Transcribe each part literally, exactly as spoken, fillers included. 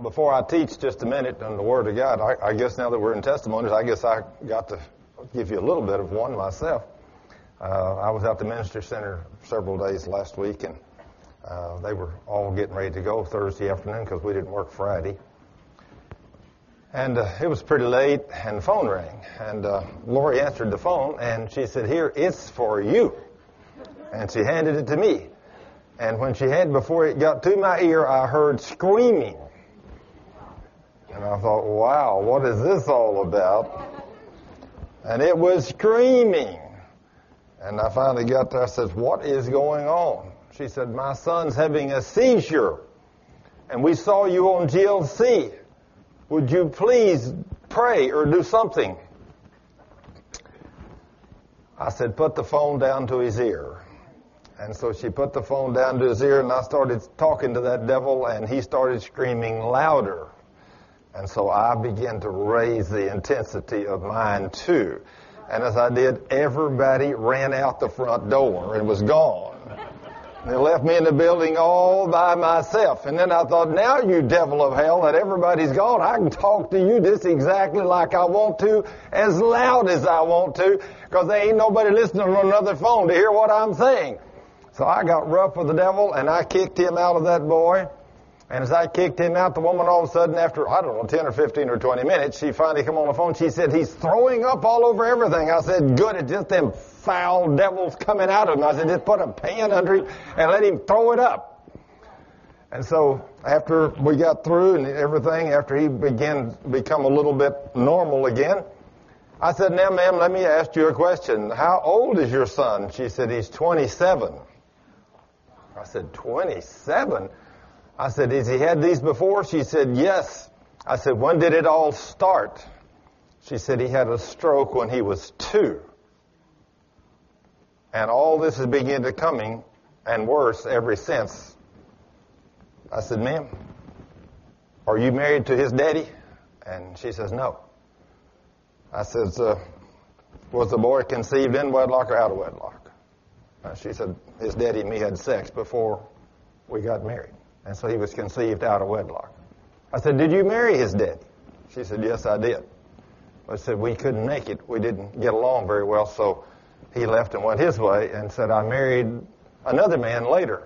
before I teach just a minute on the Word of God, I, I guess now that we're in testimonies, I guess I got to give you a little bit of one myself. Uh, I was at the Ministry Center several days last week, and uh, they were all getting ready to go Thursday afternoon because we didn't work Friday. And uh, it was pretty late, and the phone rang. And uh, Lori answered the phone, and she said, "Here, it's for you." And she handed it to me. And when she had, before it got to my ear, I heard screaming. And I thought, wow, what is this all about? And it was screaming. And I finally got there. I said, "What is going on?" She said, "My son's having a seizure. And we saw you on G L C. Would you please pray or do something?" I said, "Put the phone down to his ear." And so she put the phone down to his ear, and I started talking to that devil, and he started screaming louder. And so I began to raise the intensity of mine too. And as I did, everybody ran out the front door and was gone. They left me in the building all by myself. And then I thought, now you devil of hell, that everybody's gone, I can talk to you just exactly like I want to, as loud as I want to, because there ain't nobody listening on another phone to hear what I'm saying. So I got rough with the devil, and I kicked him out of that boy. And as I kicked him out, the woman all of a sudden, after, I don't know, ten or fifteen or twenty minutes, she finally come on the phone. She said, "He's throwing up all over everything." I said, "Good, it's just them foul devils coming out of him." I said, "Just put a pan under him and let him throw it up." And so after we got through and everything, after he began to become a little bit normal again, I said, "Now, ma'am, let me ask you a question. How old is your son?" She said, "He's twenty-seven. I said, twenty-seven? I said, "Has he had these before?" She said, "Yes." I said, "When did it all start?" She said, "He had a stroke when he was two. And all this has begun to coming and worse ever since." I said, "Ma'am, are you married to his daddy?" And she says, "No." I says, uh, "Was the boy conceived in wedlock or out of wedlock?" Uh, she said, "His daddy and me had sex before we got married. And so he was conceived out of wedlock." I said, "Did you marry his daddy?" She said, "Yes, I did." I said, "We couldn't make it. We didn't get along very well, so he left and went his way," and said, "I married another man later."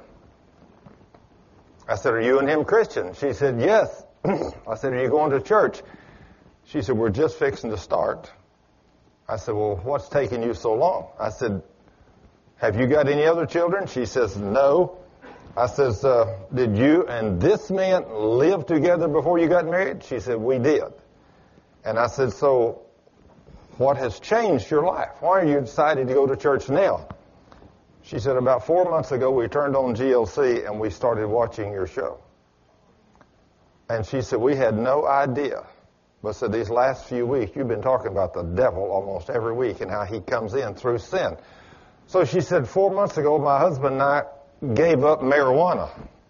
I said, "Are you and him Christian?" She said, "Yes." I said, "Are you going to church?" She said, "We're just fixing to start." I said, "Well, what's taking you so long?" I said, "Have you got any other children?" She says, "No." I says, uh, "Did you and this man live together before you got married?" She said, "We did." And I said, "So what has changed your life? Why are you decided to go to church now?" She said, "About four months ago, we turned on G L C and we started watching your show." And she said, "We had no idea. But said, these last few weeks, you've been talking about the devil almost every week and how he comes in through sin." So she said, four months ago, my husband and I gave up marijuana.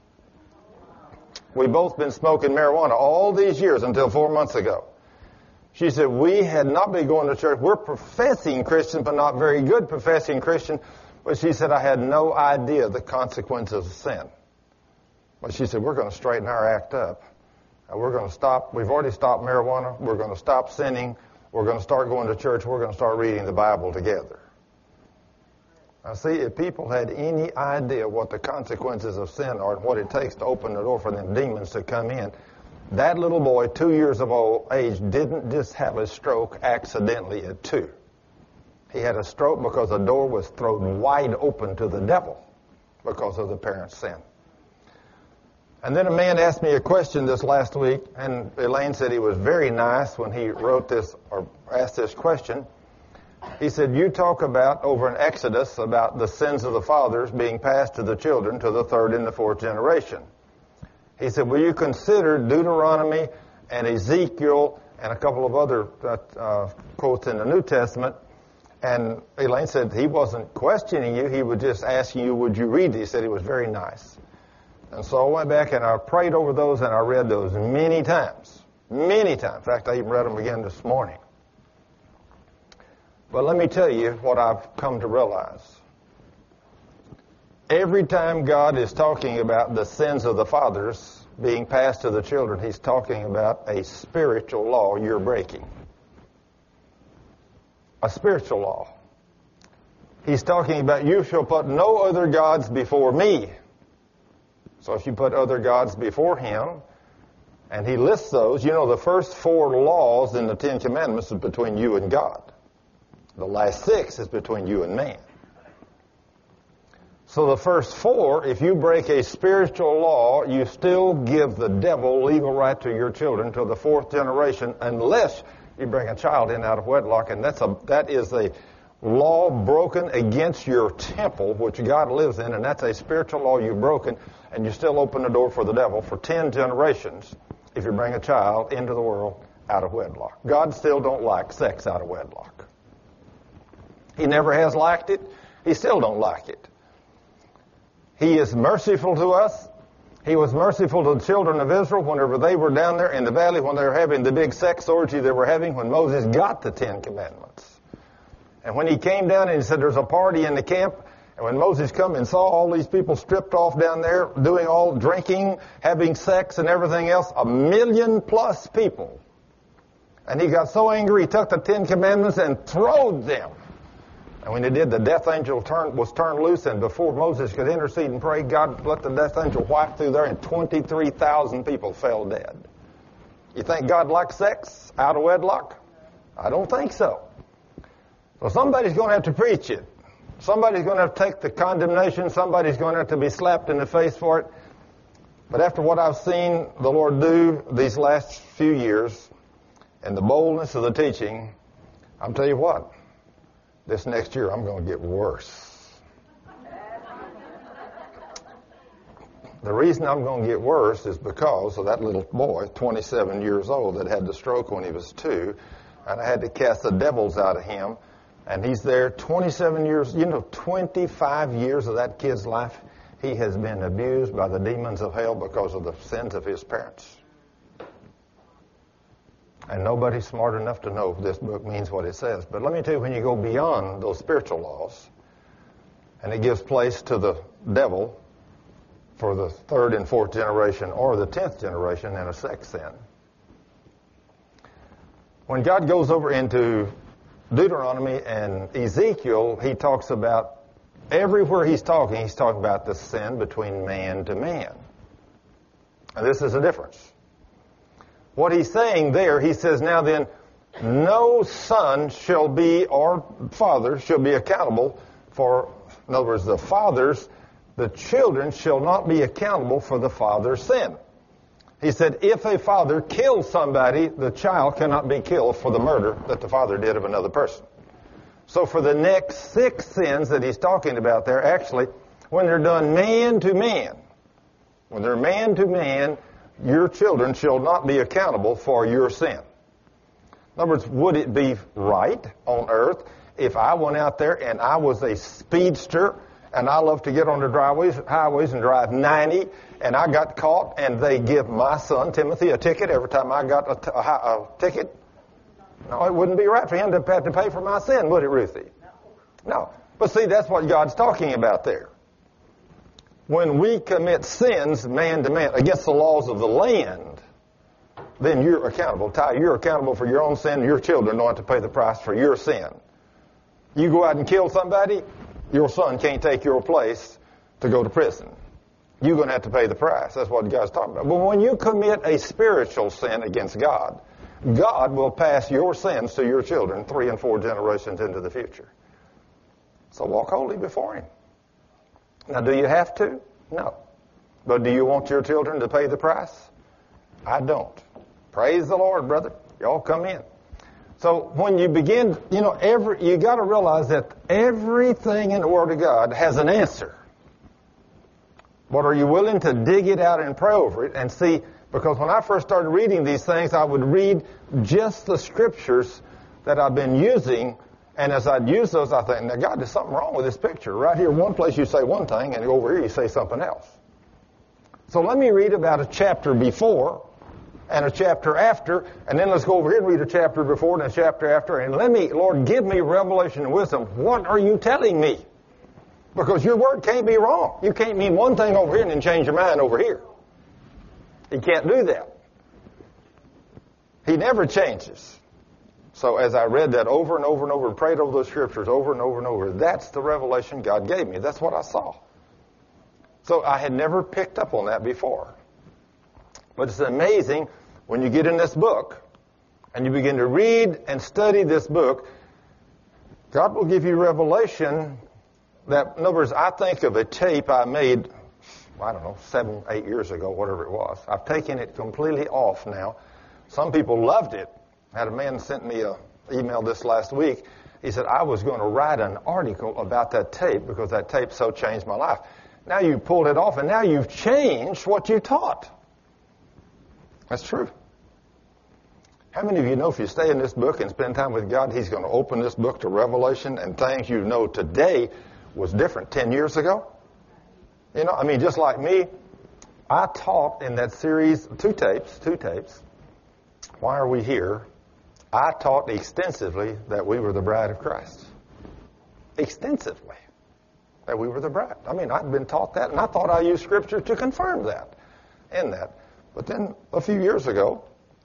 We both been smoking marijuana all these years until four months ago. She said, we had not been going to church. We're professing Christians, but not very good professing Christians. But she said, I had no idea the consequences of sin. But she said, we're going to straighten our act up. And we're going to stop. We've already stopped marijuana. We're going to stop sinning. We're going to start going to church. We're going to start reading the Bible together. Now, see, if people had any idea what the consequences of sin are and what it takes to open the door for them demons to come in, that little boy, two years of old age, didn't just have a stroke accidentally at two. He had a stroke because the door was thrown wide open to the devil because of the parents' sin. And then a man asked me a question this last week, and Elaine said he was very nice when he wrote this or asked this question. He said, you talk about, over in Exodus, about the sins of the fathers being passed to the children to the third and the fourth generation. He said, will you consider Deuteronomy and Ezekiel and a couple of other uh, uh, quotes in the New Testament? And Elaine said he wasn't questioning you. He was just asking you, would you read these? He said he was very nice. And so I went back and I prayed over those and I read those many times. Many times. In fact, I even read them again this morning. But let me tell you what I've come to realize. Every time God is talking about the sins of the fathers, being passed to the children, he's talking about a spiritual law you're breaking. A spiritual law. He's talking about you shall put no other gods before me. So if you put other gods before him, and he lists those, you know, the first four laws in the Ten Commandments is between you and God. The last six is between you and man. So the first four, if you break a spiritual law, you still give the devil legal right to your children till the fourth generation, unless you bring a child in out of wedlock, and that's a that is a law broken against your temple, which God lives in, and that's a spiritual law you've broken, and you still open the door for the devil for ten generations if you bring a child into the world out of wedlock. God still don't like sex out of wedlock. He never has liked it. He still don't like it. He is merciful to us. He was merciful to the children of Israel whenever they were down there in the valley when they were having the big sex orgy they were having when Moses got the Ten Commandments. And when he came down and he said there's a party in the camp, and when Moses come and saw all these people stripped off down there, doing all drinking, having sex and everything else, a million plus people. And he got so angry he took the Ten Commandments and throwed them. And when he did, the death angel turn, was turned loose, and before Moses could intercede and pray, God let the death angel whack through there, and twenty-three thousand people fell dead. You think God likes sex out of wedlock? I don't think so. So somebody's going to have to preach it. Somebody's going to have to take the condemnation. Somebody's going to have to be slapped in the face for it. But after what I've seen the Lord do these last few years, and the boldness of the teaching, I'm telling you what, this next year I'm going to get worse. The reason I'm going to get worse is because of that little boy, twenty-seven years old, that had the stroke when he was two, and I had to cast the devils out of him. And he's there twenty-seven years, you know, twenty-five years of that kid's life, he has been abused by the demons of hell because of the sins of his parents. And nobody's smart enough to know if this book means what it says. But let me tell you, when you go beyond those spiritual laws, and it gives place to the devil for the third and fourth generation or the tenth generation in a sex sin. When God goes over into Deuteronomy and Ezekiel, he talks about, everywhere he's talking, he's talking about the sin between man to man. And this is a difference. What he's saying there, he says, now then, no son shall be, or father shall be accountable for, in other words, the fathers, the children shall not be accountable for the father's sin. He said, if a father kills somebody, the child cannot be killed for the murder that the father did of another person. So for the next six sins that he's talking about there, actually, when they're done man to man, when they're man to man, your children shall not be accountable for your sin. In other words, would it be right on earth if I went out there and I was a speedster and I love to get on the driveways, highways and drive ninety, and I got caught and they give my son, Timothy, a ticket every time I got a, t- a, a ticket? No, it wouldn't be right for him to have to pay for my sin, would it, Ruthie? No. But see, that's what God's talking about there. When we commit sins man to man against the laws of the land, then you're accountable. Ty, you're accountable for your own sin. Your children don't have to pay the price for your sin. You go out and kill somebody, your son can't take your place to go to prison. You're going to have to pay the price. That's what God's talking about. But when you commit a spiritual sin against God, God will pass your sins to your children three and four generations into the future. So walk holy before Him. Now, do you have to? No. But do you want your children to pay the price? I don't. Praise the Lord, brother. Y'all come in. So when you begin, you know, every you got to realize that everything in the Word of God has an answer. But are you willing to dig it out and pray over it and see? Because when I first started reading these things, I would read just the scriptures that I've been using. And as I'd use those, I think, now, God, there's something wrong with this picture. Right here, one place you say one thing, and over here you say something else. So let me read about a chapter before and a chapter after, and then let's go over here and read a chapter before and a chapter after, and let me, Lord, give me revelation and wisdom. What are you telling me? Because your word can't be wrong. You can't mean one thing over here and then change your mind over here. He can't do that. He never changes. So as I read that over and over and over and prayed over those scriptures over and over and over, that's the revelation God gave me. That's what I saw. So I had never picked up on that before. But it's amazing when you get in this book and you begin to read and study this book, God will give you revelation that, in other words, I think of a tape I made, I don't know, seven, eight years ago, whatever it was. I've taken it completely off now. Some people loved it. I had a man sent me an email this last week. He said, I was going to write an article about that tape because that tape so changed my life. Now you pulled it off, and now you've changed what you taught. That's true. How many of you know if you stay in this book and spend time with God, He's going to open this book to revelation and things you know today was different ten years ago? You know, I mean, just like me, I taught in that series, two tapes, two tapes, Why Are We Here? I taught extensively that we were the bride of Christ. Extensively. That we were the bride. I mean, I'd been taught that, and I thought I used Scripture to confirm that, in that. But then, a few years ago,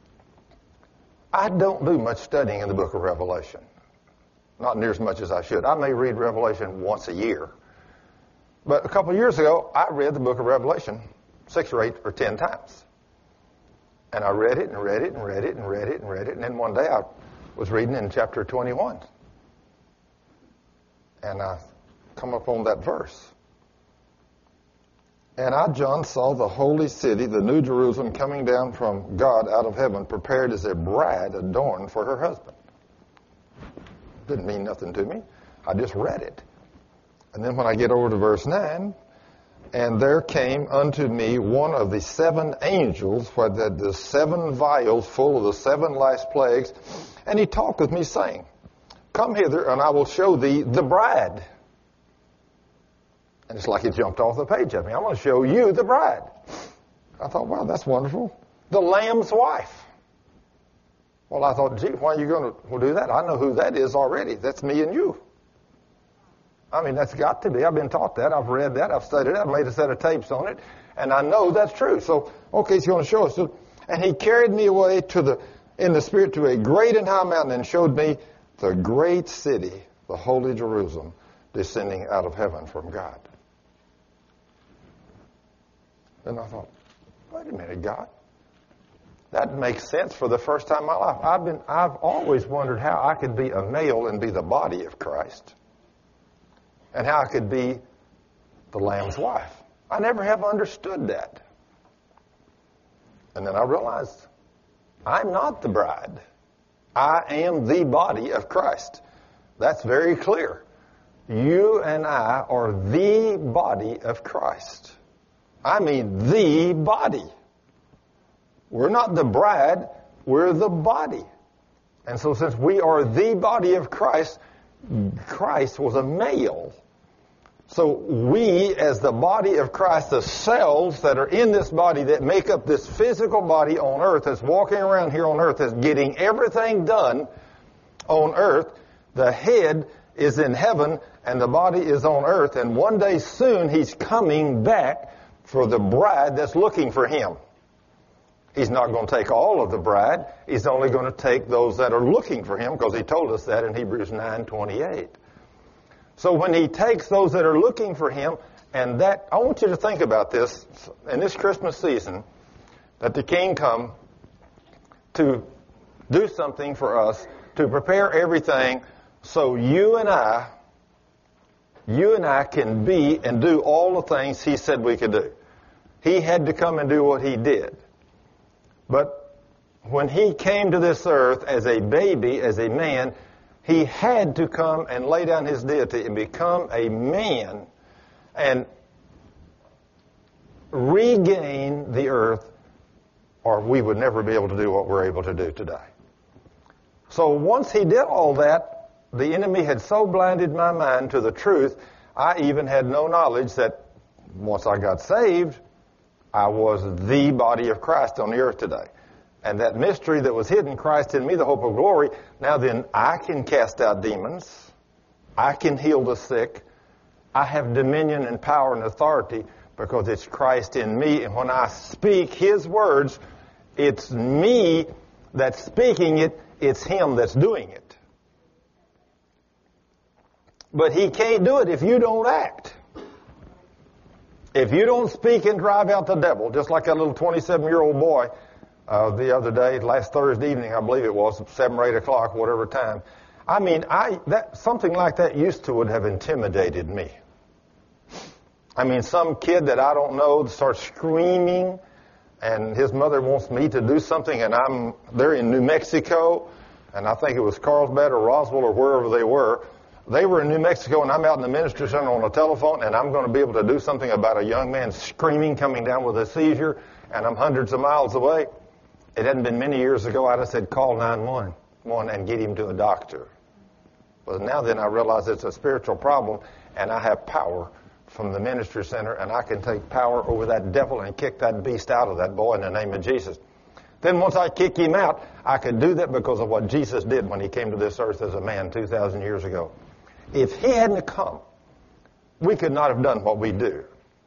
I don't do much studying in the book of Revelation. Not near as much as I should. I may read Revelation once a year. But a couple of years ago, I read the book of Revelation six or eight or ten times. And I read it and read it and read it and read it and read it. And then one day I was reading in chapter twenty-one. And I come up on that verse. And I, John, saw the holy city, the new Jerusalem, coming down from God out of heaven, prepared as a bride adorned for her husband. Didn't mean nothing to me. I just read it. And then when I get over to verse nine, and there came unto me one of the seven angels, who had the seven vials full of the seven last plagues, and he talked with me, saying, Come hither, and I will show thee the bride. And it's like it jumped off the page at me. I'm going to show you the bride. I thought, wow, that's wonderful. The Lamb's wife. Well, I thought, gee, why are you going to do that? I know who that is already. That's me and you. I mean, that's got to be. I've been taught that. I've read that. I've studied it. I've made a set of tapes on it. And I know that's true. So, okay, he's going to show us. And he carried me away to the, in the Spirit to a great and high mountain and showed me the great city, the holy Jerusalem, descending out of heaven from God. And I thought, wait a minute, God. That makes sense for the first time in my life. I've been, I've always wondered how I could be a male and be the body of Christ. And how I could be the Lamb's wife. I never have understood that. And then I realized, I'm not the bride. I am the body of Christ. That's very clear. You and I are the body of Christ. I mean the body. We're not the bride, we're the body. And so since we are the body of Christ, Christ was a male. So we, as the body of Christ, the cells that are in this body that make up this physical body on earth, that's walking around here on earth, that's getting everything done on earth, the head is in heaven and the body is on earth, and one day soon he's coming back for the bride that's looking for him. He's not going to take all of the bride. He's only going to take those that are looking for him, because he told us that in Hebrews nine twenty-eight. So when he takes those that are looking for him, and that, I want you to think about this, in this Christmas season, that the King come to do something for us, to prepare everything so you and I, you and I can be and do all the things he said we could do. He had to come and do what he did. But when he came to this earth as a baby, as a man, he had to come and lay down his deity and become a man and regain the earth, or we would never be able to do what we're able to do today. So once he did all that, the enemy had so blinded my mind to the truth, I even had no knowledge that once I got saved, I was the body of Christ on the earth today. And that mystery that was hidden, Christ in me, the hope of glory, now then I can cast out demons. I can heal the sick. I have dominion and power and authority because it's Christ in me. And when I speak His words, it's me that's speaking it. It's Him that's doing it. But He can't do it if you don't act. If you don't speak and drive out the devil, just like that little twenty-seven-year-old boy uh, the other day, last Thursday evening, I believe it was, seven or eight o'clock, whatever time. I mean, I that something like that used to would have intimidated me. I mean, some kid that I don't know starts screaming, and his mother wants me to do something, and I'm they're in New Mexico, and I think it was Carlsbad or Roswell or wherever they were. They were in New Mexico, and I'm out in the ministry center on the telephone, and I'm going to be able to do something about a young man screaming, coming down with a seizure, and I'm hundreds of miles away. It hadn't been many years ago, I'd have said, call nine one one and get him to a doctor. But now then I realize it's a spiritual problem, and I have power from the ministry center, and I can take power over that devil and kick that beast out of that boy in the name of Jesus. Then once I kick him out, I could do that because of what Jesus did when He came to this earth as a man two thousand years ago. If He hadn't come, we could not have done what we do.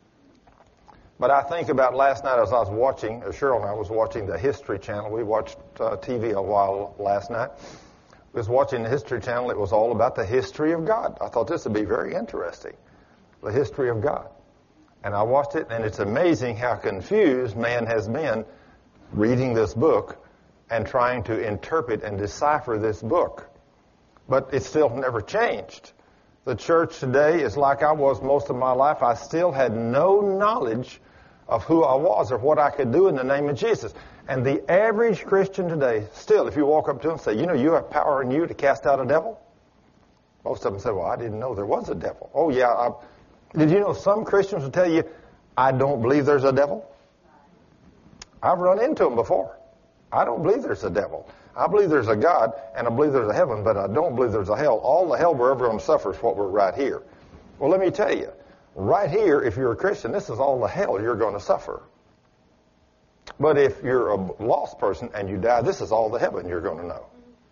But I think about last night as I was watching, Cheryl and I was watching the History Channel. We watched uh, T V a while last night. I was watching the History Channel. It was all about the history of God. I thought this would be very interesting, the history of God. And I watched it, and it's amazing how confused man has been reading this book and trying to interpret and decipher this book. But it's still never changed. The church today is like I was most of my life. I still had no knowledge of who I was or what I could do in the name of Jesus. And the average Christian today, still, if you walk up to them and say, you know, you have power in you to cast out a devil? Most of them say, well, I didn't know there was a devil. Oh, yeah. I, did you know some Christians will tell you, I don't believe there's a devil? I've run into them before. I don't believe there's a devil. I believe there's a God, and I believe there's a heaven, but I don't believe there's a hell. All the hell we're ever going to suffer is what we're right here. Well, let me tell you, right here, if you're a Christian, this is all the hell you're going to suffer. But if you're a lost person and you die, this is all the heaven you're going to know.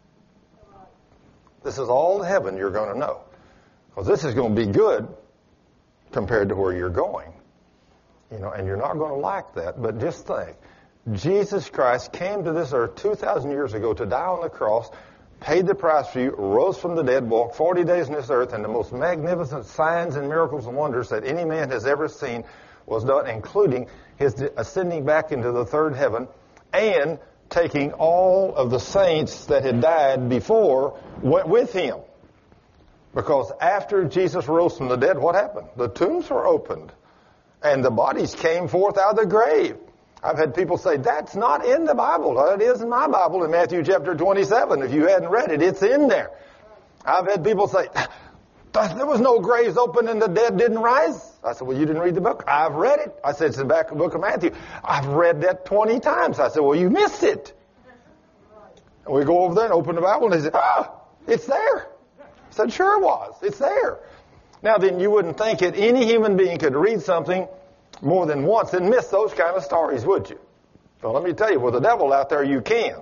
This is all the heaven you're going to know. Because this is going to be good compared to where you're going. You know, and you're not going to like that, but just think. Jesus Christ came to this earth two thousand years ago to die on the cross, paid the price for you, rose from the dead, walked forty days on this earth, and the most magnificent signs and miracles and wonders that any man has ever seen was done, including His ascending back into the third heaven and taking all of the saints that had died before went with Him. Because after Jesus rose from the dead, what happened? The tombs were opened, and the bodies came forth out of the grave. I've had people say, that's not in the Bible. Well, it is in my Bible in Matthew chapter twenty-seven. If you hadn't read it, it's in there. I've had people say, there was no graves open and the dead didn't rise. I said, well, you didn't read the book. I've read it. I said, it's in the back of the book of Matthew. I've read that twenty times. I said, well, you missed it. And we go over there and open the Bible, and they said, ah, it's there. I said, sure it was. It's there. Now then, you wouldn't think that any human being could read something more than once and miss those kind of stories, would you? Well, let me tell you, with the devil out there, you can.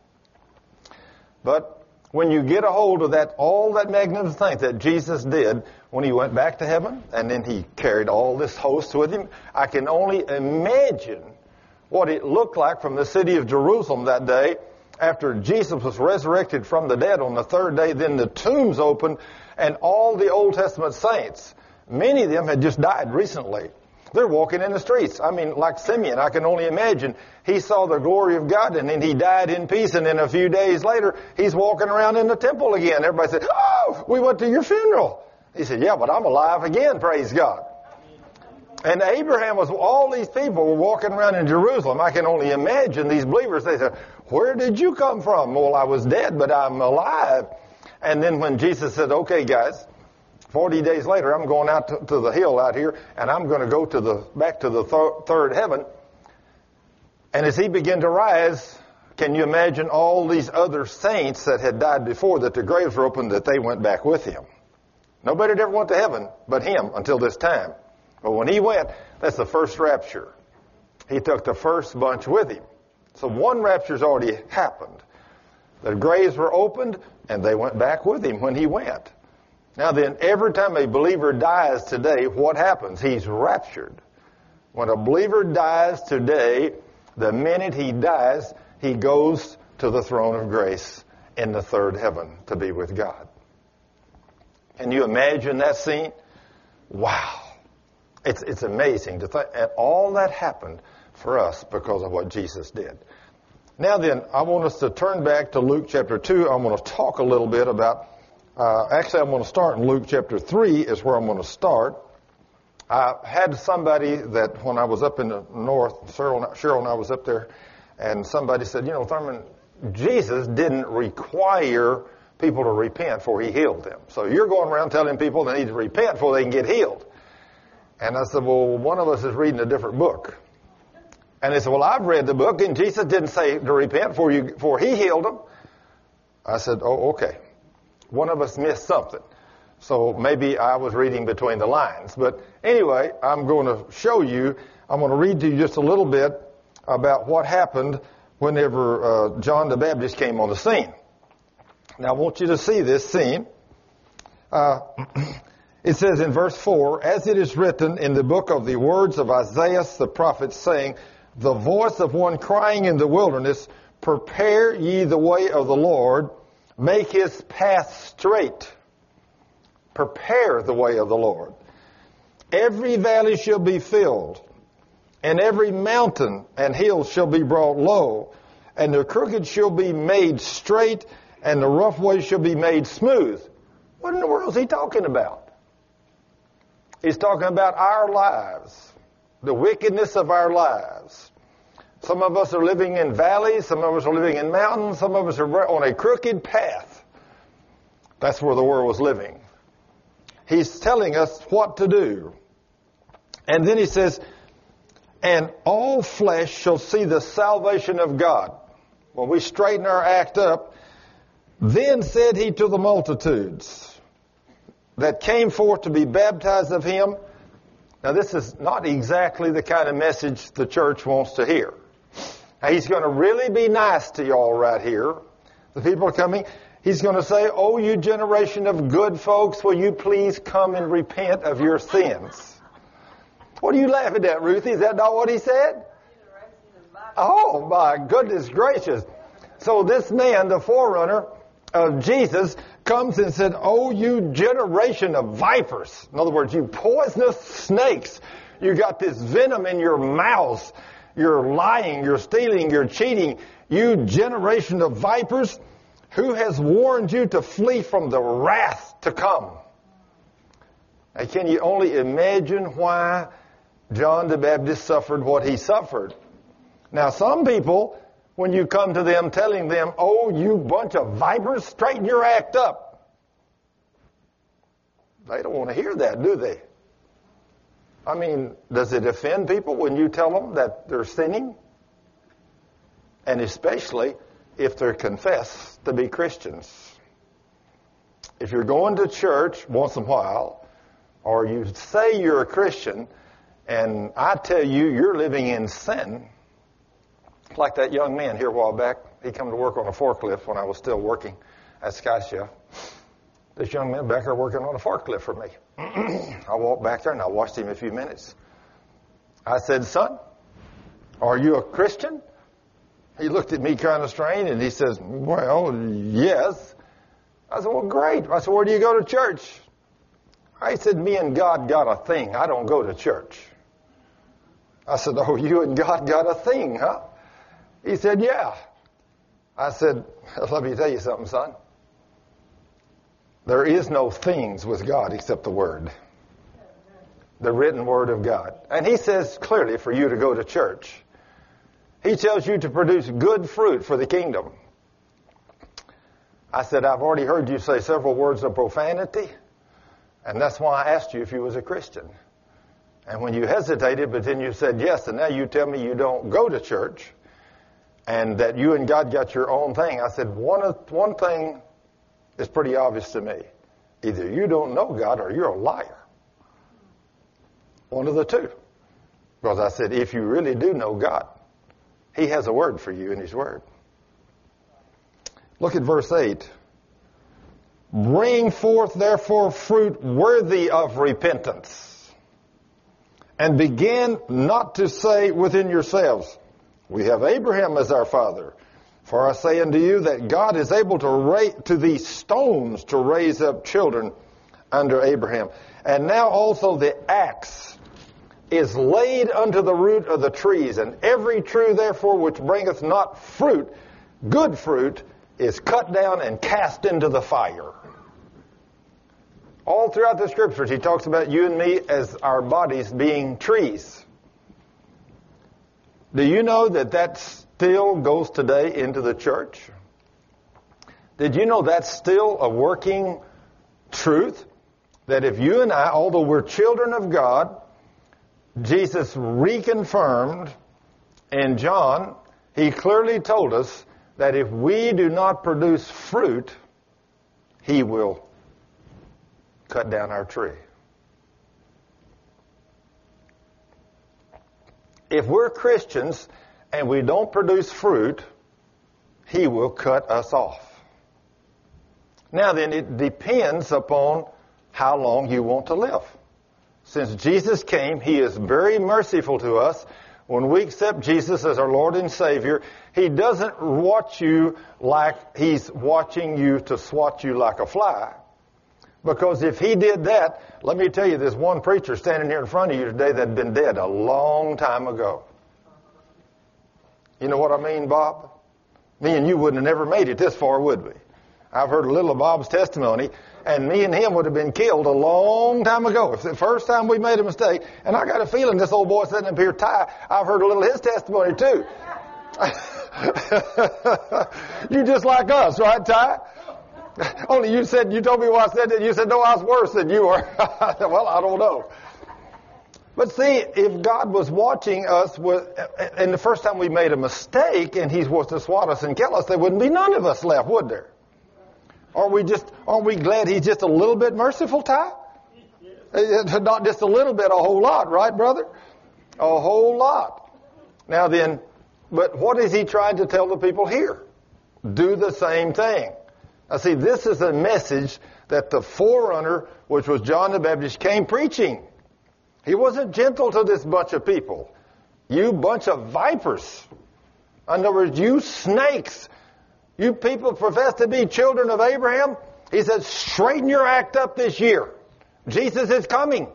But when you get a hold of that, all that magnificent thing that Jesus did when He went back to heaven, and then He carried all this host with Him, I can only imagine what it looked like from the city of Jerusalem that day after Jesus was resurrected from the dead on the third day. Then the tombs opened, and all the Old Testament saints, many of them had just died recently. They're walking in the streets. I mean, like Simeon, I can only imagine. He saw the glory of God, and then he died in peace, and then a few days later, he's walking around in the temple again. Everybody said, oh, we went to your funeral. He said, yeah, but I'm alive again, praise God. And Abraham was, all these people were walking around in Jerusalem. I can only imagine these believers. They said, where did you come from? Well, I was dead, but I'm alive. And then when Jesus said, okay, guys, forty days later, I'm going out to, to the hill out here, and I'm going to go to the back to the th- third heaven. And as He began to rise, can you imagine all these other saints that had died before, that the graves were opened, that they went back with Him? Nobody had ever went to heaven but Him until this time. But when He went, that's the first rapture. He took the first bunch with Him. So one rapture's already happened. The graves were opened, and they went back with Him when He went. Now then, every time a believer dies today, what happens? He's raptured. When a believer dies today, the minute he dies, he goes to the throne of grace in the third heaven to be with God. Can you imagine that scene? Wow. It's, it's amazing to think. And all that happened for us because of what Jesus did. Now then, I want us to turn back to Luke chapter two. I'm going to talk a little bit about, uh, actually I'm going to start in Luke chapter three is where I'm going to start. I had somebody that when I was up in the north, Cheryl, Cheryl and I was up there, and somebody said, you know, Thurman, Jesus didn't require people to repent before he healed them. So you're going around telling people they need to repent before they can get healed. And I said, well, one of us is reading a different book. And they said, well, I've read the book, and Jesus didn't say to repent before, you, before he healed them. I said, oh, okay. One of us missed something. So maybe I was reading between the lines. But anyway, I'm going to show you, I'm going to read to you just a little bit about what happened whenever uh, John the Baptist came on the scene. Now, I want you to see this scene. Uh, it says in verse four, as it is written in the book of the words of Isaiah the prophet, saying, the voice of one crying in the wilderness, prepare ye the way of the Lord, make his path straight. Prepare the way of the Lord. Every valley shall be filled, and every mountain and hill shall be brought low, and the crooked shall be made straight, and the rough way shall be made smooth. What in the world is he talking about? He's talking about our lives, the wickedness of our lives. Some of us are living in valleys, some of us are living in mountains, some of us are on a crooked path. That's where the world was living. He's telling us what to do. And then he says, and all flesh shall see the salvation of God. When we straighten our act up, then said he to the multitudes that came forth to be baptized of him. Now this is not exactly the kind of message the church wants to hear. Now he's going to really be nice to y'all right here. The people are coming. He's going to say, oh, you generation of good folks, will you please come and repent of your sins? What are you laughing at, Ruthie? Is that not what he said? Oh, my goodness gracious. So this man, the forerunner of Jesus, comes and said, oh, you generation of vipers. In other words, you poisonous snakes. You got this venom in your mouths. You're lying, you're stealing, you're cheating. You generation of vipers. Who has warned you to flee from the wrath to come? Now, can you only imagine why John the Baptist suffered what he suffered? Now, some people, when you come to them telling them, oh, you bunch of vipers, straighten your act up. They don't want to hear that, do they? I mean, does it offend people when you tell them that they're sinning? And especially if they're confessed to be Christians. If you're going to church once in a while, or you say you're a Christian, and I tell you you're living in sin, like that young man here a while back, he came to work on a forklift when I was still working at Sky Chef. This young man back there working on a forklift for me. I walked back there and I watched him a few minutes. I said, son, are you a Christian? He looked at me kind of strange, and he says, well, yes. I said, well, great. I said, where do you go to church? I said, me and God got a thing. I don't go to church. I said, oh, you and God got a thing, huh? He said, yeah. I said, let me tell you something, son. There is no things with God except the Word. The written Word of God. And he says clearly for you to go to church. He tells you to produce good fruit for the kingdom. I said, I've already heard you say several words of profanity, and that's why I asked you if you was a Christian. And when you hesitated, but then you said yes, and now you tell me you don't go to church, and that you and God got your own thing. I said, one, of, one thing is pretty obvious to me. Either you don't know God or you're a liar. One of the two. Because I said, if you really do know God, He has a word for you in His Word. Look at verse eight. Bring forth therefore fruit worthy of repentance. And begin not to say within yourselves, we have Abraham as our father. For I say unto you that God is able to raise to these stones to raise up children under Abraham. And now also the axe is laid unto the root of the trees, and every tree therefore which bringeth not fruit, good fruit, is cut down and cast into the fire. All throughout the scriptures, he talks about you and me as our bodies being trees. Do you know that that still goes today into the church? Did you know that's still a working truth? That if you and I, although we're children of God, Jesus reconfirmed in John, he clearly told us that if we do not produce fruit, he will cut down our tree. If we're Christians and we don't produce fruit, he will cut us off. Now then, it depends upon how long you want to live. Since Jesus came, he is very merciful to us. When we accept Jesus as our Lord and Savior, he doesn't watch you like he's watching you to swat you like a fly. Because if he did that, let me tell you, there's one preacher standing here in front of you today that had been dead a long time ago. You know what I mean, Bob? Me and you wouldn't have never made it this far, would we? I've heard a little of Bob's testimony, and me and him would have been killed a long time ago. If the first time we made a mistake, and I got a feeling this old boy sitting up here, Ty, I've heard a little of his testimony too. You just like us, right, Ty? Only you said, you told me why I said that. You said, no, I was worse than you were. Well, I don't know. But see, if God was watching us, with, and the first time we made a mistake and he was to swat us and kill us, there wouldn't be none of us left, would there? Aren't we just, aren't we glad he's just a little bit merciful, Ty? Not just a little bit, a whole lot, right, brother? A whole lot. Now then, but what is he trying to tell the people here? Do the same thing. Now see, this is a message that the forerunner, which was John the Baptist, came preaching. He wasn't gentle to this bunch of people. You bunch of vipers. In other words, you snakes. You people profess to be children of Abraham. He said, straighten your act up this year. Jesus is coming.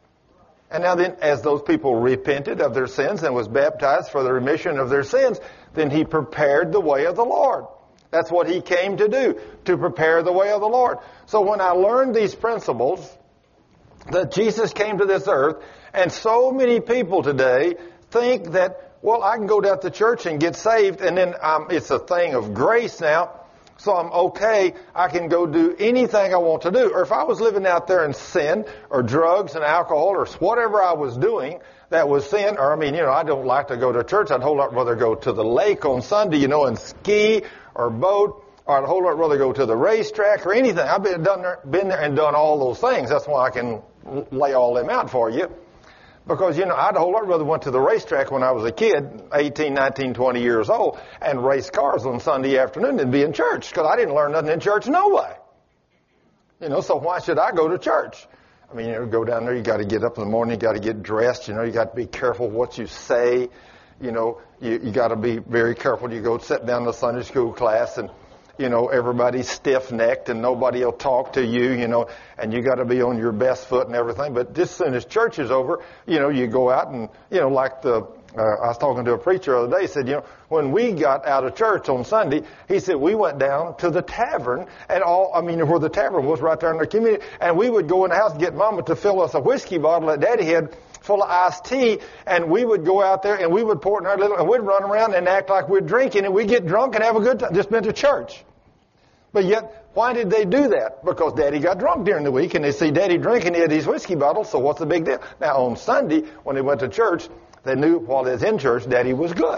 And now then, as those people repented of their sins and was baptized for the remission of their sins, then he prepared the way of the Lord. That's what he came to do, to prepare the way of the Lord. So when I learned these principles, that Jesus came to this earth, and so many people today think that, well, I can go down to church and get saved, and then um, it's a thing of grace now, so I'm okay, I can go do anything I want to do. Or if I was living out there in sin, or drugs and alcohol, or whatever I was doing that was sin, or I mean, you know, I don't like to go to church, I'd a whole lot rather go to the lake on Sunday, you know, and ski, or boat, or I'd a whole lot rather go to the racetrack, or anything. I've been, done there, been there and done all those things. That's why I can lay all them out for you. Because, you know, I'd a whole lot rather went to the racetrack when I was a kid, eighteen, nineteen, twenty years old, and race cars on Sunday afternoon than be in church, because I didn't learn nothing in church no way. You know, so why should I go to church? I mean, you know, go down there, you got to get up in the morning, you got to get dressed, you know, you got to be careful what you say. You know, you, you got to be very careful. You go sit down in the Sunday school class and, you know, everybody's stiff-necked and nobody will talk to you, you know, and you got to be on your best foot and everything. But just as soon as church is over, you know, you go out and, you know, like the, uh, I was talking to a preacher the other day, he said, you know, when we got out of church on Sunday, he said, we went down to the tavern and all, I mean, where the tavern was right there in the community, and we would go in the house and get Mama to fill us a whiskey bottle that Daddy had full of iced tea, and we would go out there and we would pour it in our little, and we'd run around and act like we're drinking, and we'd get drunk and have a good time. Just been to church. But yet, why did they do that? Because Daddy got drunk during the week, and they see Daddy drinking, he had these whiskey bottles, so what's the big deal? Now, on Sunday, when they went to church, they knew while they was in church, Daddy was good.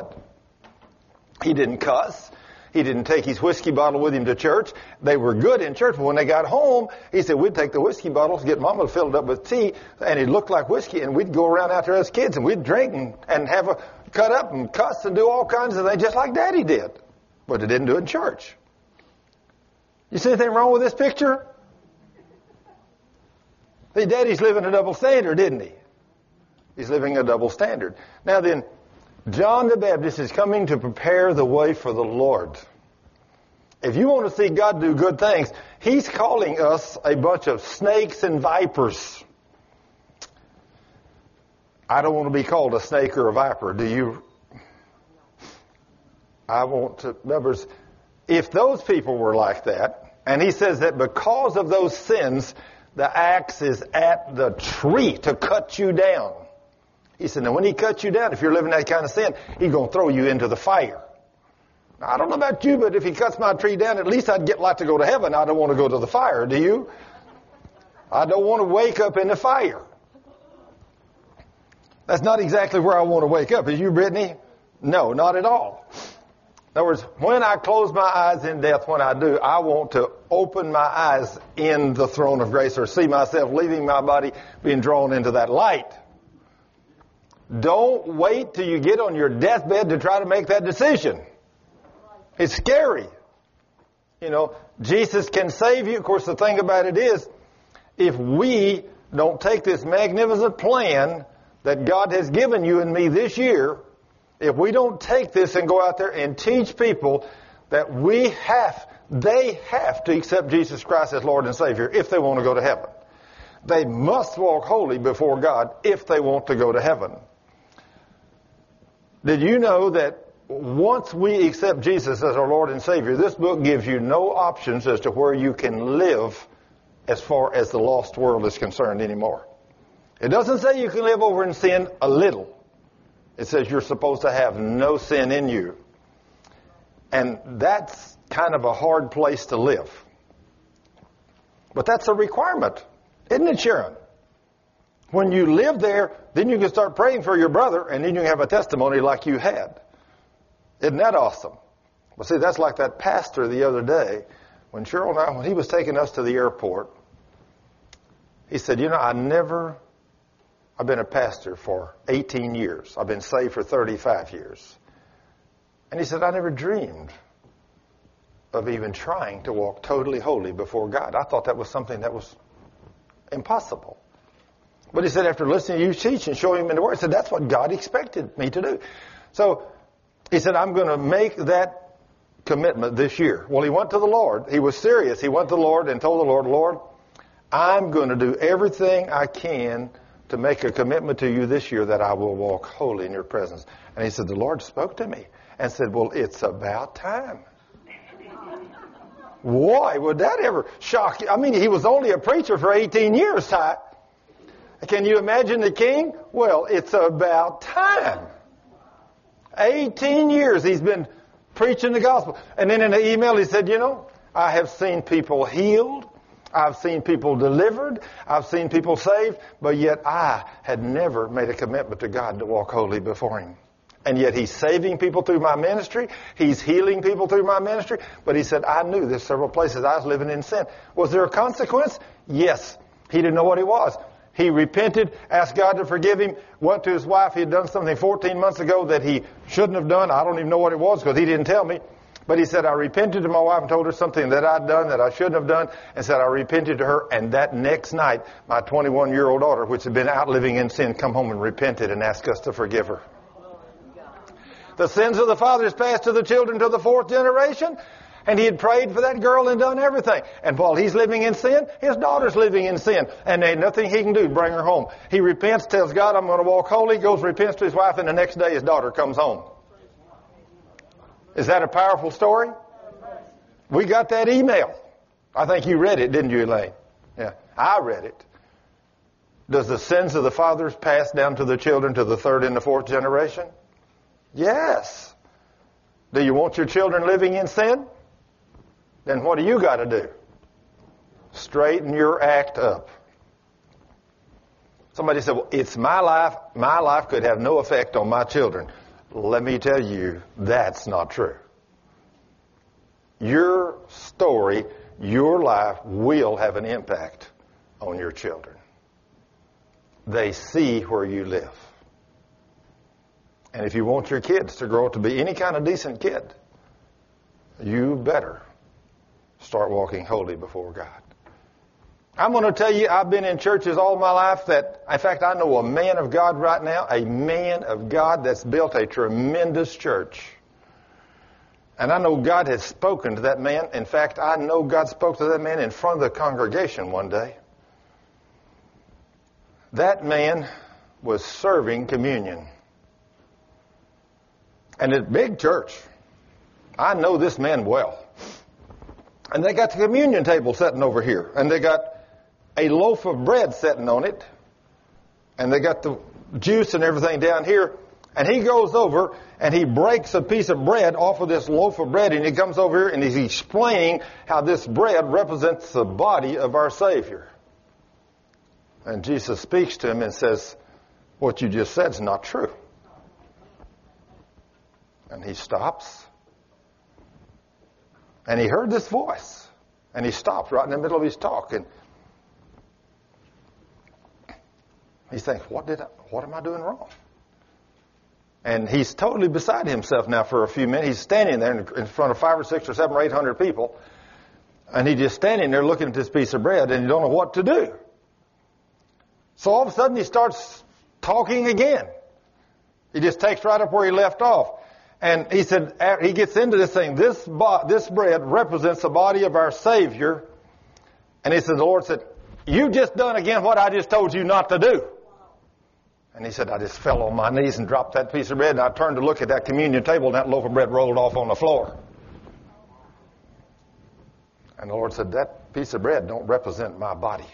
He didn't cuss. He didn't take his whiskey bottle with him to church. They were good in church, but when they got home, he said, we'd take the whiskey bottles, get Mama to fill it up with tea, and it looked like whiskey, and we'd go around out there as kids, and we'd drink and, and have a cut up and cuss and do all kinds of things, just like Daddy did. But they didn't do it in church. You see anything wrong with this picture? See, Daddy's living a double standard, didn't he? He's living a double standard. Now then, John the Baptist is coming to prepare the way for the Lord. If you want to see God do good things, He's calling us a bunch of snakes and vipers. I don't want to be called a snake or a viper. Do you? I want to, members, if those people were like that, and He says that because of those sins, the axe is at the tree to cut you down. He said, now when He cuts you down, if you're living that kind of sin, He's going to throw you into the fire. Now, I don't know about you, but if He cuts my tree down, at least I'd get like to go to heaven. I don't want to go to the fire, do you? I don't want to wake up in the fire. That's not exactly where I want to wake up. Is you, Brittany? No, not at all. In other words, when I close my eyes in death, when I do, I want to open my eyes in the throne of grace or see myself leaving my body, being drawn into that light. Don't wait till you get on your deathbed to try to make that decision. It's scary. You know, Jesus can save you. Of course, the thing about it is, if we don't take this magnificent plan that God has given you and me this year, if we don't take this and go out there and teach people that we have, they have to accept Jesus Christ as Lord and Savior if they want to go to heaven. They must walk holy before God if they want to go to heaven. Did you know that once we accept Jesus as our Lord and Savior, this book gives you no options as to where you can live as far as the lost world is concerned anymore? It doesn't say you can live over in sin a little. It says you're supposed to have no sin in you. And that's kind of a hard place to live. But that's a requirement, isn't it, Sharon? When you live there, then you can start praying for your brother, and then you have a testimony like you had. Isn't that awesome? Well, see, that's like that pastor the other day. When Cheryl and I, when he was taking us to the airport, he said, you know, I never... I've been a pastor for eighteen years. I've been saved for thirty-five years. And he said, I never dreamed of even trying to walk totally holy before God. I thought that was something that was impossible. But he said, after listening to you teach and showing him in the Word, he said, that's what God expected me to do. So he said, I'm going to make that commitment this year. Well, he went to the Lord. He was serious. He went to the Lord and told the Lord, Lord, I'm going to do everything I can to make a commitment to you this year that I will walk holy in your presence. And he said, the Lord spoke to me and said, well, it's about time. Why would that ever shock you? I mean, he was only a preacher for eighteen years, Ty. Can you imagine the king? Well, it's about time. eighteen years he's been preaching the gospel. And then in the email he said, you know, I have seen people healed. I've seen people delivered. I've seen people saved. But yet I had never made a commitment to God to walk holy before Him. And yet He's saving people through my ministry. He's healing people through my ministry. But he said, I knew there's several places I was living in sin. Was there a consequence? Yes. He didn't know what it was. He repented, asked God to forgive him, went to his wife. He had done something fourteen months ago that he shouldn't have done. I don't even know what it was because he didn't tell me. But he said, I repented to my wife and told her something that I'd done that I shouldn't have done, and said I repented to her. And that next night, my twenty-one-year-old daughter, which had been out living in sin, come home and repented and asked us to forgive her. The sins of the fathers passed to the children to the fourth generation. And he had prayed for that girl and done everything. And while he's living in sin, his daughter's living in sin. And there's nothing he can do to bring her home. He repents, tells God, I'm going to walk holy, goes, repents to his wife, and the next day his daughter comes home. Is that a powerful story? We got that email. I think you read it, didn't you, Elaine? Yeah, I read it. Does the sins of the fathers pass down to the children to the third and the fourth generation? Yes. Do you want your children living in sin? Then what do you got to do? Straighten your act up. Somebody said, well, it's my life. My life could have no effect on my children. Let me tell you, that's not true. Your story, your life will have an impact on your children. They see where you live. And if you want your kids to grow up to be any kind of decent kid, you better start walking holy before God. I'm going to tell you, I've been in churches all my life that, in fact, I know a man of God right now, a man of God that's built a tremendous church. And I know God has spoken to that man. In fact, I know God spoke to that man in front of the congregation one day. That man was serving communion. And it's a big church. I know this man well. And they got the communion table sitting over here. And they got a loaf of bread sitting on it. And they got the juice and everything down here. And he goes over and he breaks a piece of bread off of this loaf of bread. And he comes over here and he's explaining how this bread represents the body of our Savior. And Jesus speaks to him and says, what you just said is not true. And he stops. And he heard this voice. And he stopped right in the middle of his talk. And he thinks, what did I, what am I doing wrong? And he's totally beside himself now for a few minutes. He's standing there in front of five or six or seven or eight hundred people. And he's just standing there looking at this piece of bread and he don't know what to do. So all of a sudden he starts talking again. He just takes right up where he left off. And he said, he gets into this thing, this bo- this bread represents the body of our Savior. And he said, the Lord said, you just done again what I just told you not to do. And he said, I just fell on my knees and dropped that piece of bread. And I turned to look at that communion table and that loaf of bread rolled off on the floor. And the Lord said, that piece of bread don't represent my body.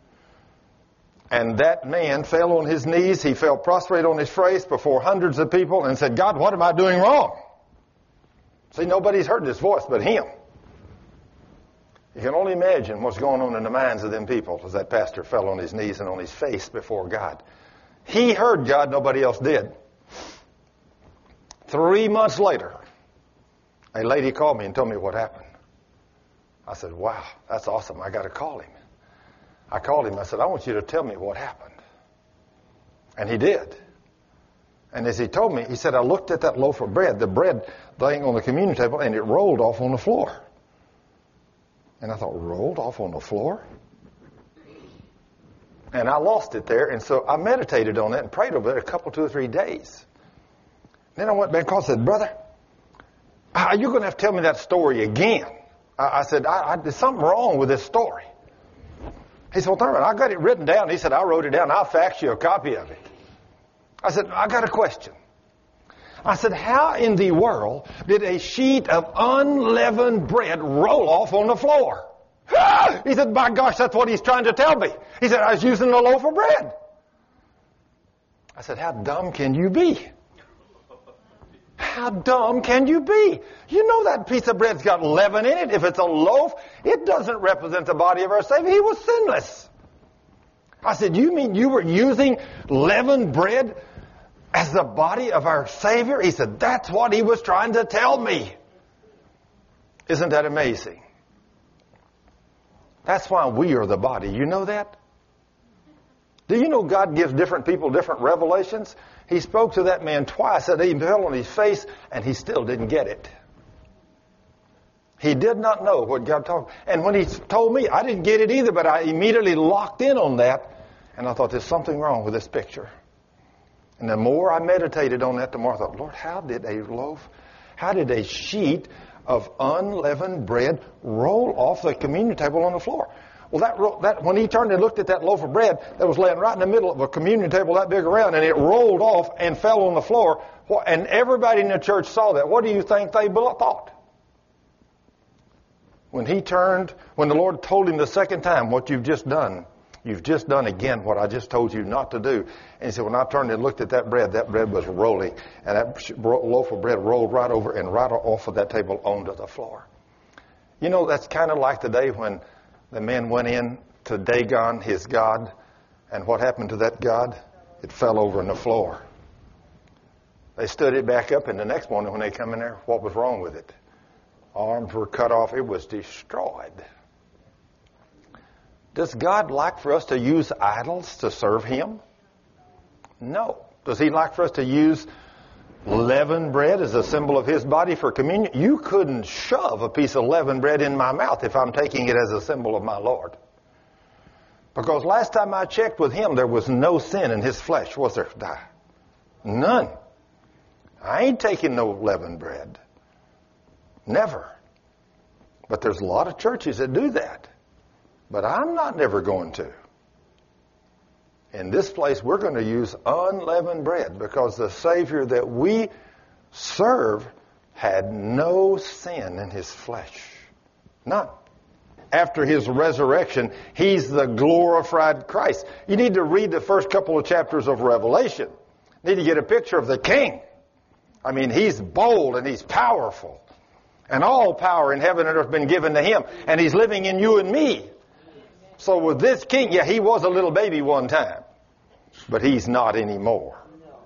And that man fell on his knees. He fell prostrate on his face before hundreds of people and said, God, what am I doing wrong? See, nobody's heard this voice but him. You can only imagine what's going on in the minds of them people as that pastor fell on his knees and on his face before God. He heard God, nobody else did. Three months later, a lady called me and told me what happened. I said, wow, that's awesome. I got to call him. I called him. I said, I want you to tell me what happened. And he did. And as he told me, he said, I looked at that loaf of bread, the bread laying on the communion table, and it rolled off on the floor. And I thought, rolled off on the floor? And I lost it there. And so I meditated on that and prayed over it a couple, two or three days. Then I went back and called and said, brother, you're going to have to tell me that story again. I, I said, I, I, there's something wrong with this story. He said, well, Thurman, I got it written down. He said, I wrote it down. I'll fax you a copy of it. I said, I got a question. I said, how in the world did a sheet of unleavened bread roll off on the floor? He said, by gosh, that's what he's trying to tell me. He said, I was using a loaf of bread. I said, how dumb can you be? How dumb can you be? You know that piece of bread's got leaven in it. If it's a loaf, it doesn't represent the body of our Savior. He was sinless. I said, you mean you were using leavened bread as the body of our Savior? He said, that's what he was trying to tell me. Isn't that amazing? That's why we are the body. You know that? Do you know God gives different people different revelations? He spoke to that man twice, and he fell on his face, and he still didn't get it. He did not know what God told him. And when he told me, I didn't get it either, but I immediately locked in on that, and I thought, there's something wrong with this picture. And the more I meditated on that, the more I thought, Lord, how did a loaf, how did a sheet of unleavened bread roll off the communion table on the floor? Well, that, that when he turned and looked at that loaf of bread that was laying right in the middle of a communion table that big around, and it rolled off and fell on the floor, and everybody in the church saw that, what do you think they thought? When he turned, when the Lord told him the second time, what you've just done, you've just done again what I just told you not to do. And he said, when I turned and looked at that bread, that bread was rolling, and that loaf of bread rolled right over and right off of that table onto the floor. You know, that's kind of like the day when the men went in to Dagon, his god, and what happened to that god? It fell over on the floor. They stood it back up, and the next morning when they come in there, what was wrong with it? Arms were cut off. It was destroyed. Does God like for us to use idols to serve him? No. Does he like for us to use leavened bread as a symbol of his body for communion? You couldn't shove a piece of leavened bread in my mouth if I'm taking it as a symbol of my Lord. Because last time I checked with him, there was no sin in his flesh, was there? None. I ain't taking no leavened bread. Never. But there's a lot of churches that do that. But I'm not never going to. In this place, we're going to use unleavened bread because the Savior that we serve had no sin in his flesh. None. After his resurrection, he's the glorified Christ. You need to read the first couple of chapters of Revelation. You need to get a picture of the King. I mean, he's bold and he's powerful. And all power in heaven and earth has been given to him. And he's living in you and me. So with this King, yeah, he was a little baby one time. But he's not anymore.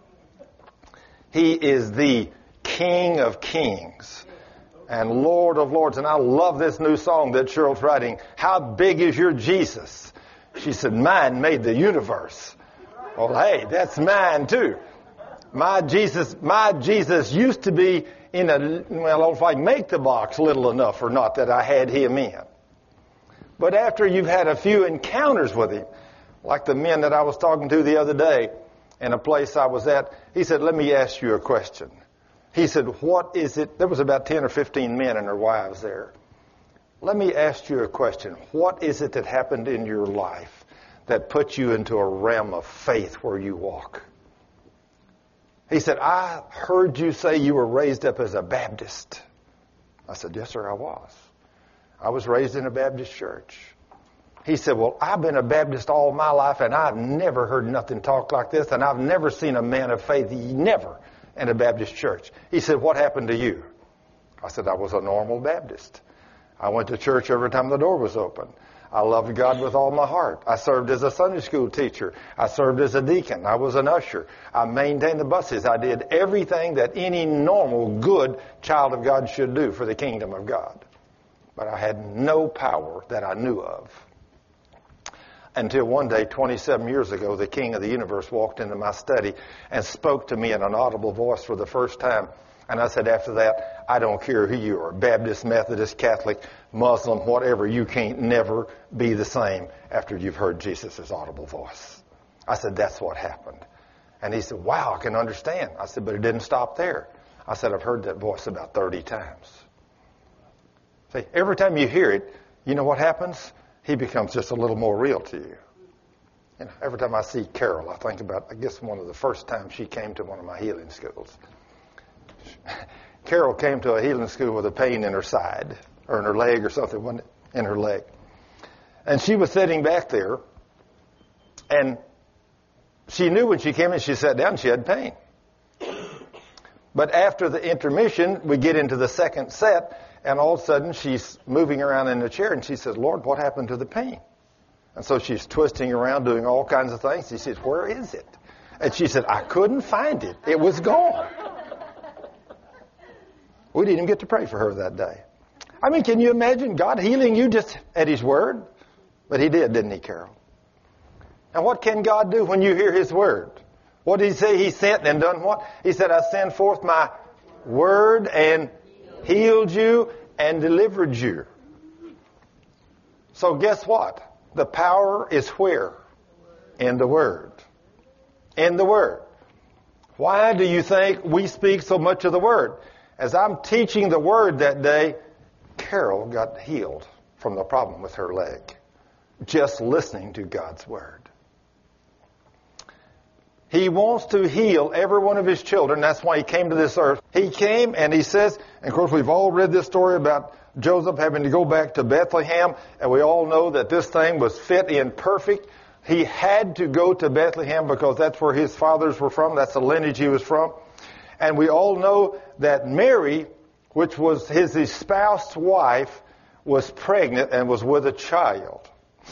He is the King of Kings and Lord of Lords. And I love this new song that Cheryl's writing. How big is your Jesus? She said, mine made the universe. Well, hey, that's mine too. My Jesus, my Jesus used to be in a, well, if I make the box little enough or not that I had him in. But after you've had a few encounters with him, like the men that I was talking to the other day in a place I was at, he said, let me ask you a question. He said, what is it? There was about ten or fifteen men and their wives there. Let me ask you a question. What is it that happened in your life that put you into a realm of faith where you walk? He said, I heard you say you were raised up as a Baptist. I said, yes, sir, I was. I was raised in a Baptist church. He said, well, I've been a Baptist all my life, and I've never heard nothing talk like this, and I've never seen a man of faith, never, in a Baptist church. He said, what happened to you? I said, I was a normal Baptist. I went to church every time the door was open. I loved God with all my heart. I served as a Sunday school teacher. I served as a deacon. I was an usher. I maintained the buses. I did everything that any normal, good child of God should do for the kingdom of God. But I had no power that I knew of. Until one day, twenty-seven years ago, the King of the universe walked into my study and spoke to me in an audible voice for the first time. And I said, after that, I don't care who you are, Baptist, Methodist, Catholic, Muslim, whatever, you can't never be the same after you've heard Jesus' audible voice. I said, that's what happened. And he said, wow, I can understand. I said, but it didn't stop there. I said, I've heard that voice about thirty times. See, every time you hear it, you know what happens? He becomes just a little more real to you. You know, every time I see Carol, I think about, I guess, one of the first times she came to one of my healing schools. Carol came to a healing school with a pain in her side, or in her leg or something, wasn't it? In her leg. And she was sitting back there, and she knew when she came in, she sat down, she had pain. But after the intermission, we get into the second set, and all of a sudden she's moving around in the chair, and she says, Lord, what happened to the pain? And so she's twisting around, doing all kinds of things. He says, where is it? And she said, I couldn't find it. It was gone. We didn't even get to pray for her that day. I mean, can you imagine God healing you just at his word? But he did, didn't he, Carol? And what can God do when you hear his word? What did he say? He sent and done what? He said, I send forth my word and healed you and delivered you. So guess what? The power is where? In the word. In the word. Why do you think we speak so much of the word? As I'm teaching the word that day, Carol got healed from the problem with her leg. Just listening to God's word. He wants to heal every one of his children. That's why he came to this earth. He came and he says, and of course we've all read this story about Joseph having to go back to Bethlehem. And we all know that this thing was fit in perfect. He had to go to Bethlehem because that's where his fathers were from. That's the lineage he was from. And we all know that Mary, which was his espoused wife, was pregnant and was with a child.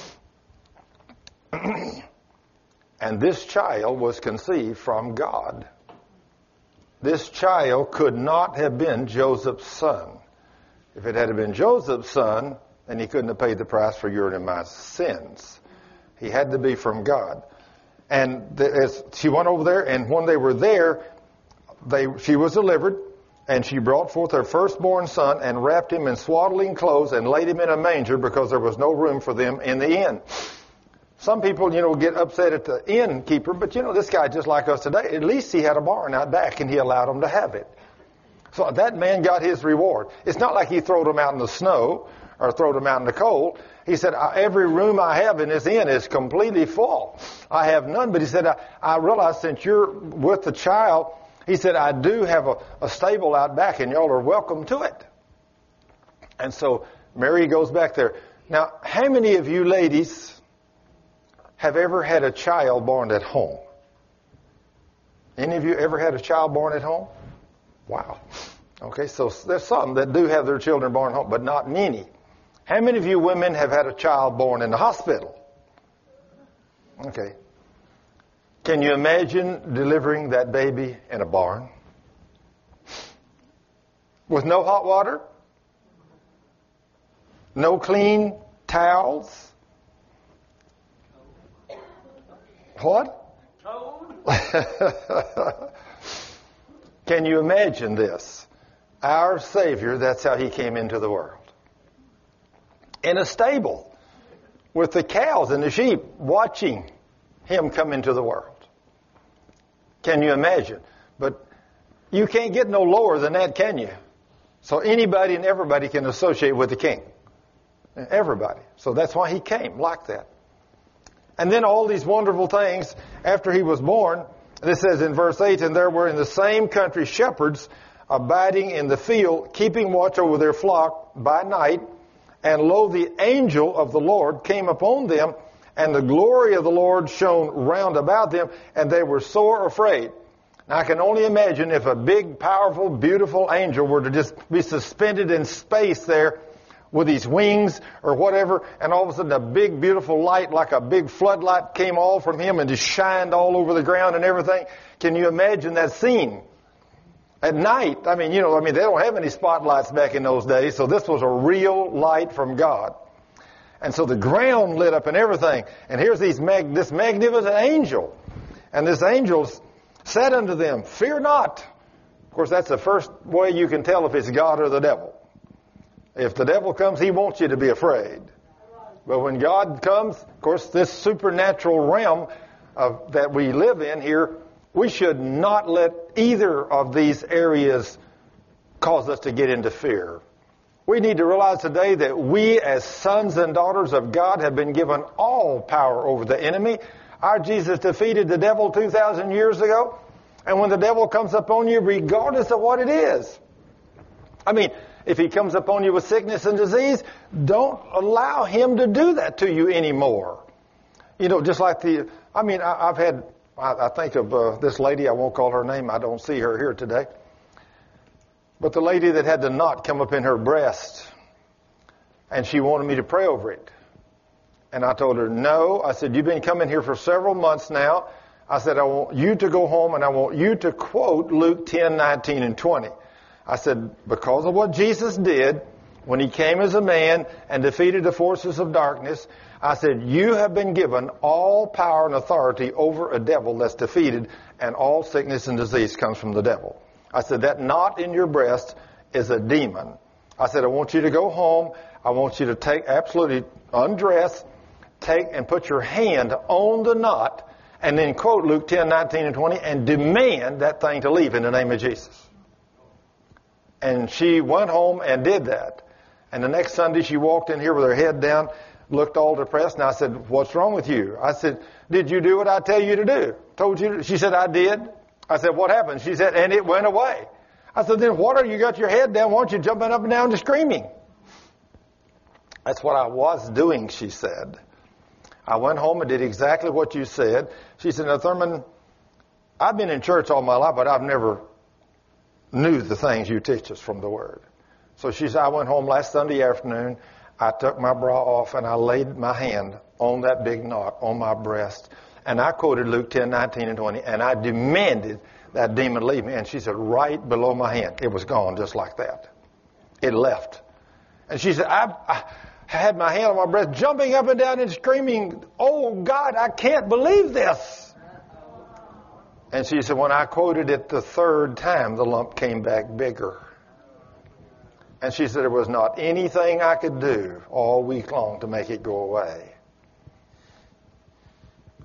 And this child was conceived from God. This child could not have been Joseph's son. If it had been Joseph's son, then he couldn't have paid the price for your and my sins. He had to be from God. And the, as she went over there, and when they were there, they she was delivered, and she brought forth her firstborn son and wrapped him in swaddling clothes and laid him in a manger because there was no room for them in the inn. Some people, you know, get upset at the innkeeper, but you know, this guy just like us today. At least he had a barn out back and he allowed them to have it. So that man got his reward. It's not like he throwed them out in the snow or throwed them out in the cold. He said, every room I have in this inn is completely full. I have none. But he said, I, I realize since you're with the child, he said, I do have a, a stable out back and y'all are welcome to it. And so Mary goes back there. Now, how many of you ladies have ever had a child born at home? Any of you ever had a child born at home? Wow. Okay, so there's some that do have their children born at home, but not many. How many of you women have had a child born in the hospital? Okay. Can you imagine delivering that baby in a barn? With no hot water? No clean towels? What? Can you imagine this? Our Savior, that's how He came into the world. In a stable with the cows and the sheep watching Him come into the world. Can you imagine? But you can't get no lower than that, can you? So anybody and everybody can associate with the King. Everybody. So that's why He came like that. And then all these wonderful things after He was born. This says in verse eight, and there were in the same country shepherds abiding in the field, keeping watch over their flock by night. And lo, the angel of the Lord came upon them, and the glory of the Lord shone round about them, and they were sore afraid. Now I can only imagine if a big, powerful, beautiful angel were to just be suspended in space there with these wings or whatever, and all of a sudden a big, beautiful light like a big floodlight came all from him and just shined all over the ground and everything. Can you imagine that scene? At night, I mean, you know, I mean, they don't have any spotlights back in those days, so this was a real light from God. And so the ground lit up and everything. And here's these mag- this magnificent angel. And this angel said unto them, fear not. Of course, that's the first way you can tell if it's God or the devil. If the devil comes, he wants you to be afraid. But when God comes, of course, this supernatural realm of, that we live in here, we should not let either of these areas cause us to get into fear. We need to realize today that we as sons and daughters of God have been given all power over the enemy. Our Jesus defeated the devil two thousand years ago. And when the devil comes upon you, regardless of what it is, I mean, if he comes upon you with sickness and disease, don't allow him to do that to you anymore. You know, just like the, I mean, I, I've had, I, I think of uh, this lady, I won't call her name, I don't see her here today. But the lady that had the knot come up in her breast, and she wanted me to pray over it. And I told her, no. I said, you've been coming here for several months now. I said, I want you to go home and I want you to quote Luke ten, nineteen, and twenty. I said, because of what Jesus did when He came as a man and defeated the forces of darkness, I said, you have been given all power and authority over a devil that's defeated, and all sickness and disease comes from the devil. I said, that knot in your breast is a demon. I said, I want you to go home. I want you to take, absolutely undress, take and put your hand on the knot, and then quote Luke ten, nineteen, and twenty, and demand that thing to leave in the name of Jesus. And she went home and did that. And the next Sunday she walked in here with her head down, looked all depressed, and I said, what's wrong with you? I said, did you do what I tell you to do? Told you to? She said, I did. I said, what happened? She said, and it went away. I said, then what are you got your head down? Why aren't you jumping up and down and screaming? That's what I was doing, she said. I went home and did exactly what you said. She said, now, Thurman, I've been in church all my life, but I've never knew the things you teach us from the Word. So she said, I went home last Sunday afternoon. I took my bra off and I laid my hand on that big knot on my breast. And I quoted Luke ten, nineteen, and twenty. And I demanded that demon leave me. And she said, right below my hand. It was gone just like that. It left. And she said, I, I had my hand on my breast, jumping up and down and screaming, oh God, I can't believe this. And she said, when I quoted it the third time, the lump came back bigger. And she said, there was not anything I could do all week long to make it go away.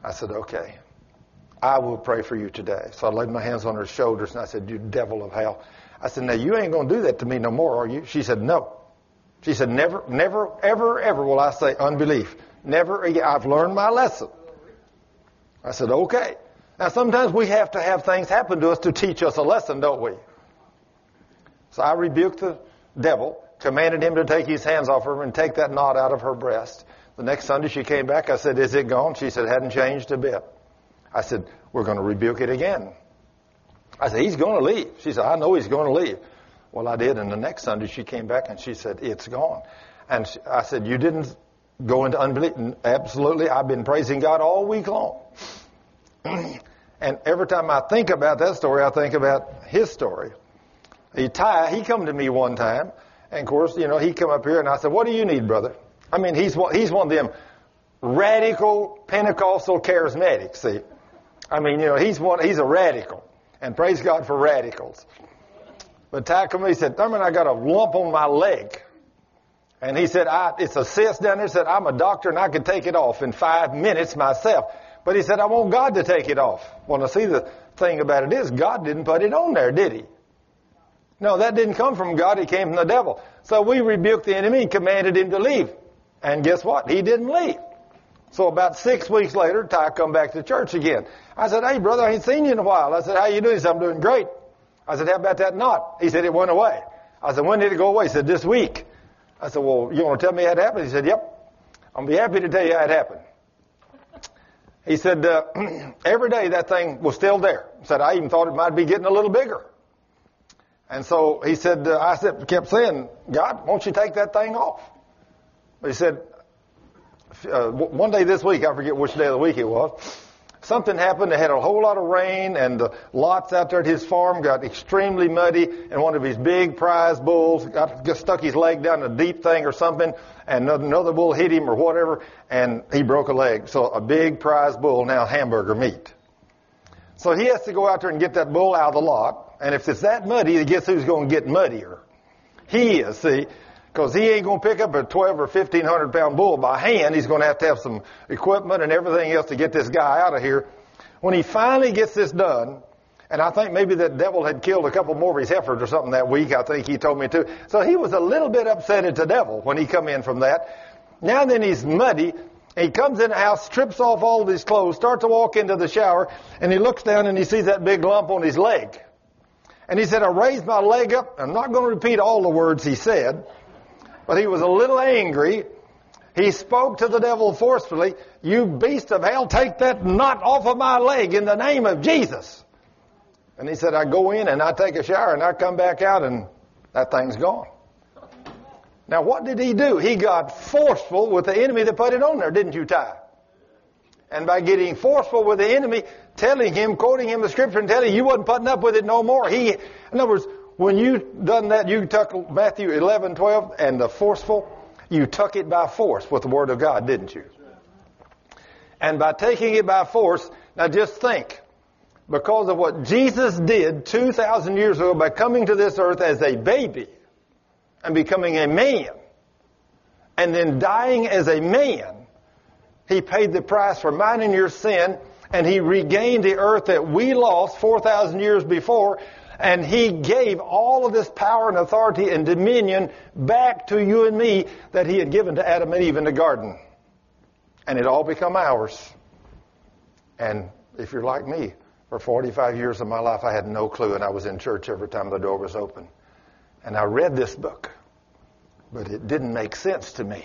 I said, okay, I will pray for you today. So I laid my hands on her shoulders and I said, you devil of hell. I said, now you ain't going to do that to me no more, are you? She said, no. She said, never, never, ever, ever will I say unbelief. Never again. I've learned my lesson. I said, okay. Now sometimes we have to have things happen to us to teach us a lesson, don't we? So I rebuked the devil, commanded him to take his hands off her and take that knot out of her breast. The next Sunday she came back. I said, is it gone? She said, it hadn't changed a bit. I said, we're going to rebuke it again. I said, he's going to leave. She said, I know he's going to leave. Well, I did. And the next Sunday she came back and she said, it's gone. And she, I said, you didn't go into unbelief? Absolutely. I've been praising God all week long. And every time I think about that story, I think about his story. He, Ty, he come to me one time. And, of course, you know, he come up here and I said, what do you need, brother? I mean, he's one, he's one of them radical Pentecostal charismatics, see. I mean, you know, he's one, he's a radical. And praise God for radicals. But Ty come to me, he said, Thurman, I got a lump on my leg. And he said, I, it's a cyst down there. He said, I'm a doctor and I can take it off in five minutes myself. But he said, I want God to take it off. Well, now see, the thing about it is, God didn't put it on there, did he? No, that didn't come from God. It came from the devil. So we rebuked the enemy and commanded him to leave. And guess what? He didn't leave. So about six weeks later, Ty come back to church again. I said, hey, brother, I ain't seen you in a while. I said, how you doing? He said, I'm doing great. I said, how about that knot? He said, it went away. I said, when did it go away? He said, this week. I said, well, you want to tell me how it happened? He said, yep. I'll be happy to tell you how it happened. He said, uh, every day that thing was still there. He said, I even thought it might be getting a little bigger. And so he said, uh, I said, kept saying, God, won't you take that thing off? But he said, uh, one day this week, I forget which day of the week it was, something happened. They had a whole lot of rain, and the lots out there at his farm got extremely muddy, and one of his big prize bulls got, got stuck his leg down a deep thing or something, and another bull hit him or whatever, and he broke a leg. So a big prize bull, now hamburger meat. So he has to go out there and get that bull out of the lot, and if it's that muddy, guess who's going to get muddier? He is, see, because he ain't going to pick up a twelve or fifteen hundred pound bull by hand. He's going to have to have some equipment and everything else to get this guy out of here. When he finally gets this done, and I think maybe that devil had killed a couple more of his heifers or something that week, I think he told me too. So he was a little bit upset at the devil when he come in from that. Now and then he's muddy. He comes in the house, strips off all of his clothes, starts to walk into the shower, and he looks down and he sees that big lump on his leg. And he said, I raised my leg up. I'm not going to repeat all the words he said, but he was a little angry. He spoke to the devil forcefully, you beast of hell, take that knot off of my leg in the name of Jesus. And he said, I go in and I take a shower and I come back out and that thing's gone. Now what did he do? He got forceful with the enemy that put it on there, didn't you, Ty? And by getting forceful with the enemy, telling him, quoting him the scripture and telling him you wasn't putting up with it no more. He, in other words, when you done that, you took Matthew eleven, twelve, and the forceful, you took it by force with the word of God, didn't you? And by taking it by force, now just think, because of what Jesus did two thousand years ago by coming to this earth as a baby and becoming a man and then dying as a man, he paid the price for mine and your sin, and he regained the earth that we lost four thousand years before, and he gave all of this power and authority and dominion back to you and me that he had given to Adam and Eve in the garden. And it all become ours. And if you're like me, for forty-five years of my life, I had no clue, and I was in church every time the door was open. And I read this book, but it didn't make sense to me.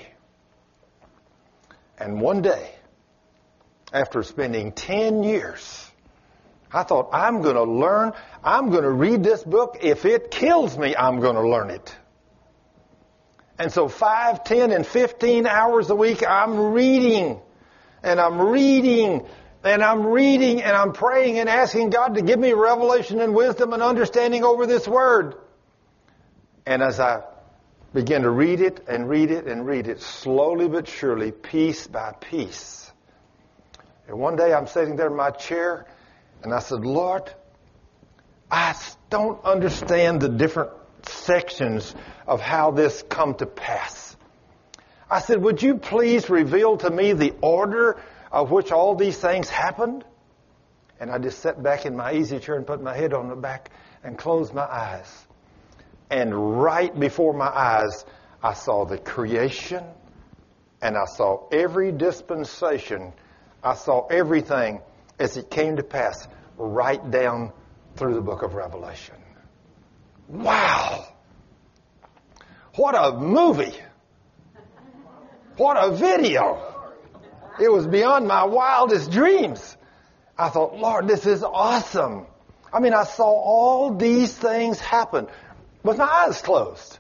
And one day, after spending ten years, I thought, I'm going to learn, I'm going to read this book. If it kills me, I'm going to learn it. And so five, ten, and fifteen hours a week, I'm reading, and I'm reading, and I'm reading, and I'm praying and asking God to give me revelation and wisdom and understanding over this word. And as I began to read it and read it and read it, slowly but surely, piece by piece. And one day I'm sitting there in my chair, and I said, Lord, I don't understand the different sections of how this come to pass. I said, would you please reveal to me the order of which all these things happened? And I just sat back in my easy chair and put my head on the back and closed my eyes. And right before my eyes, I saw the creation, and I saw every dispensation. I saw everything as it came to pass right down through the book of Revelation. Wow! What a movie! What a video! It was beyond my wildest dreams. I thought, Lord, this is awesome. I mean, I saw all these things happen with my eyes closed.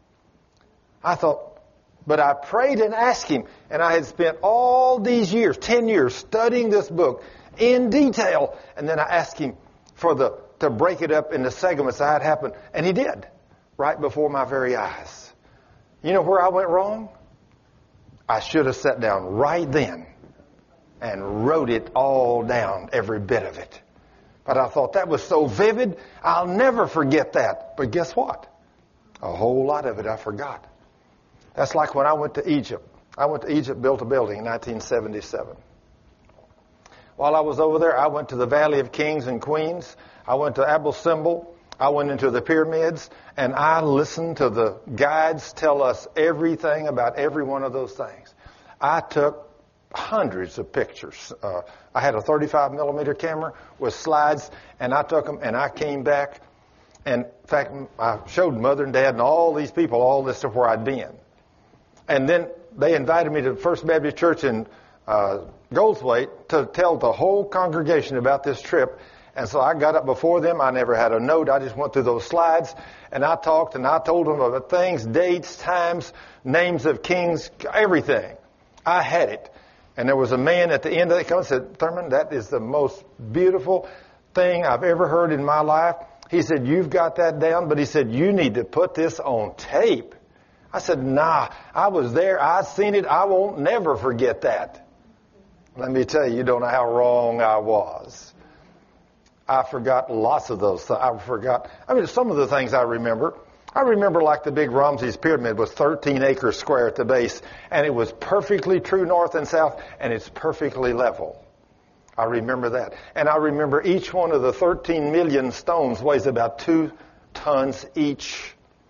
I thought, but I prayed and asked Him, and I had spent all these years, ten years, studying this book in detail, and then I asked Him for the to break it up into segments that had happened, and He did, right before my very eyes. You know where I went wrong? I should have sat down right then and wrote it all down, every bit of it. But I thought that was so vivid, I'll never forget that. But guess what? A whole lot of it I forgot. That's like when I went to Egypt. I went to Egypt, built a building in nineteen seventy-seven. While I was over there, I went to the Valley of Kings and Queens. I went to Abu Simbel. I went into the pyramids, and I listened to the guides tell us everything about every one of those things. I took hundreds of pictures. Uh, I had a thirty-five millimeter camera with slides, and I took them, and I came back. And in fact, I showed Mother and Dad and all these people all this stuff where I'd been. And then they invited me to the First Baptist Church in uh, Goldsthwaite to tell the whole congregation about this trip. And so I got up before them. I never had a note. I just went through those slides, and I talked, and I told them about things, dates, times, names of kings, everything. I had it. And there was a man at the end of it come and said, Thurman, that is the most beautiful thing I've ever heard in my life. He said, you've got that down, but he said, you need to put this on tape. I said, nah, I was there. I've seen it. I won't never forget that. Let me tell you, you don't know how wrong I was. I forgot lots of those things. I forgot. I mean, some of the things I remember. I remember like the big Ramses pyramid was thirteen acres square at the base, and it was perfectly true north and south, and it's perfectly level. I remember that. And I remember each one of the thirteen million stones weighs about two tons each.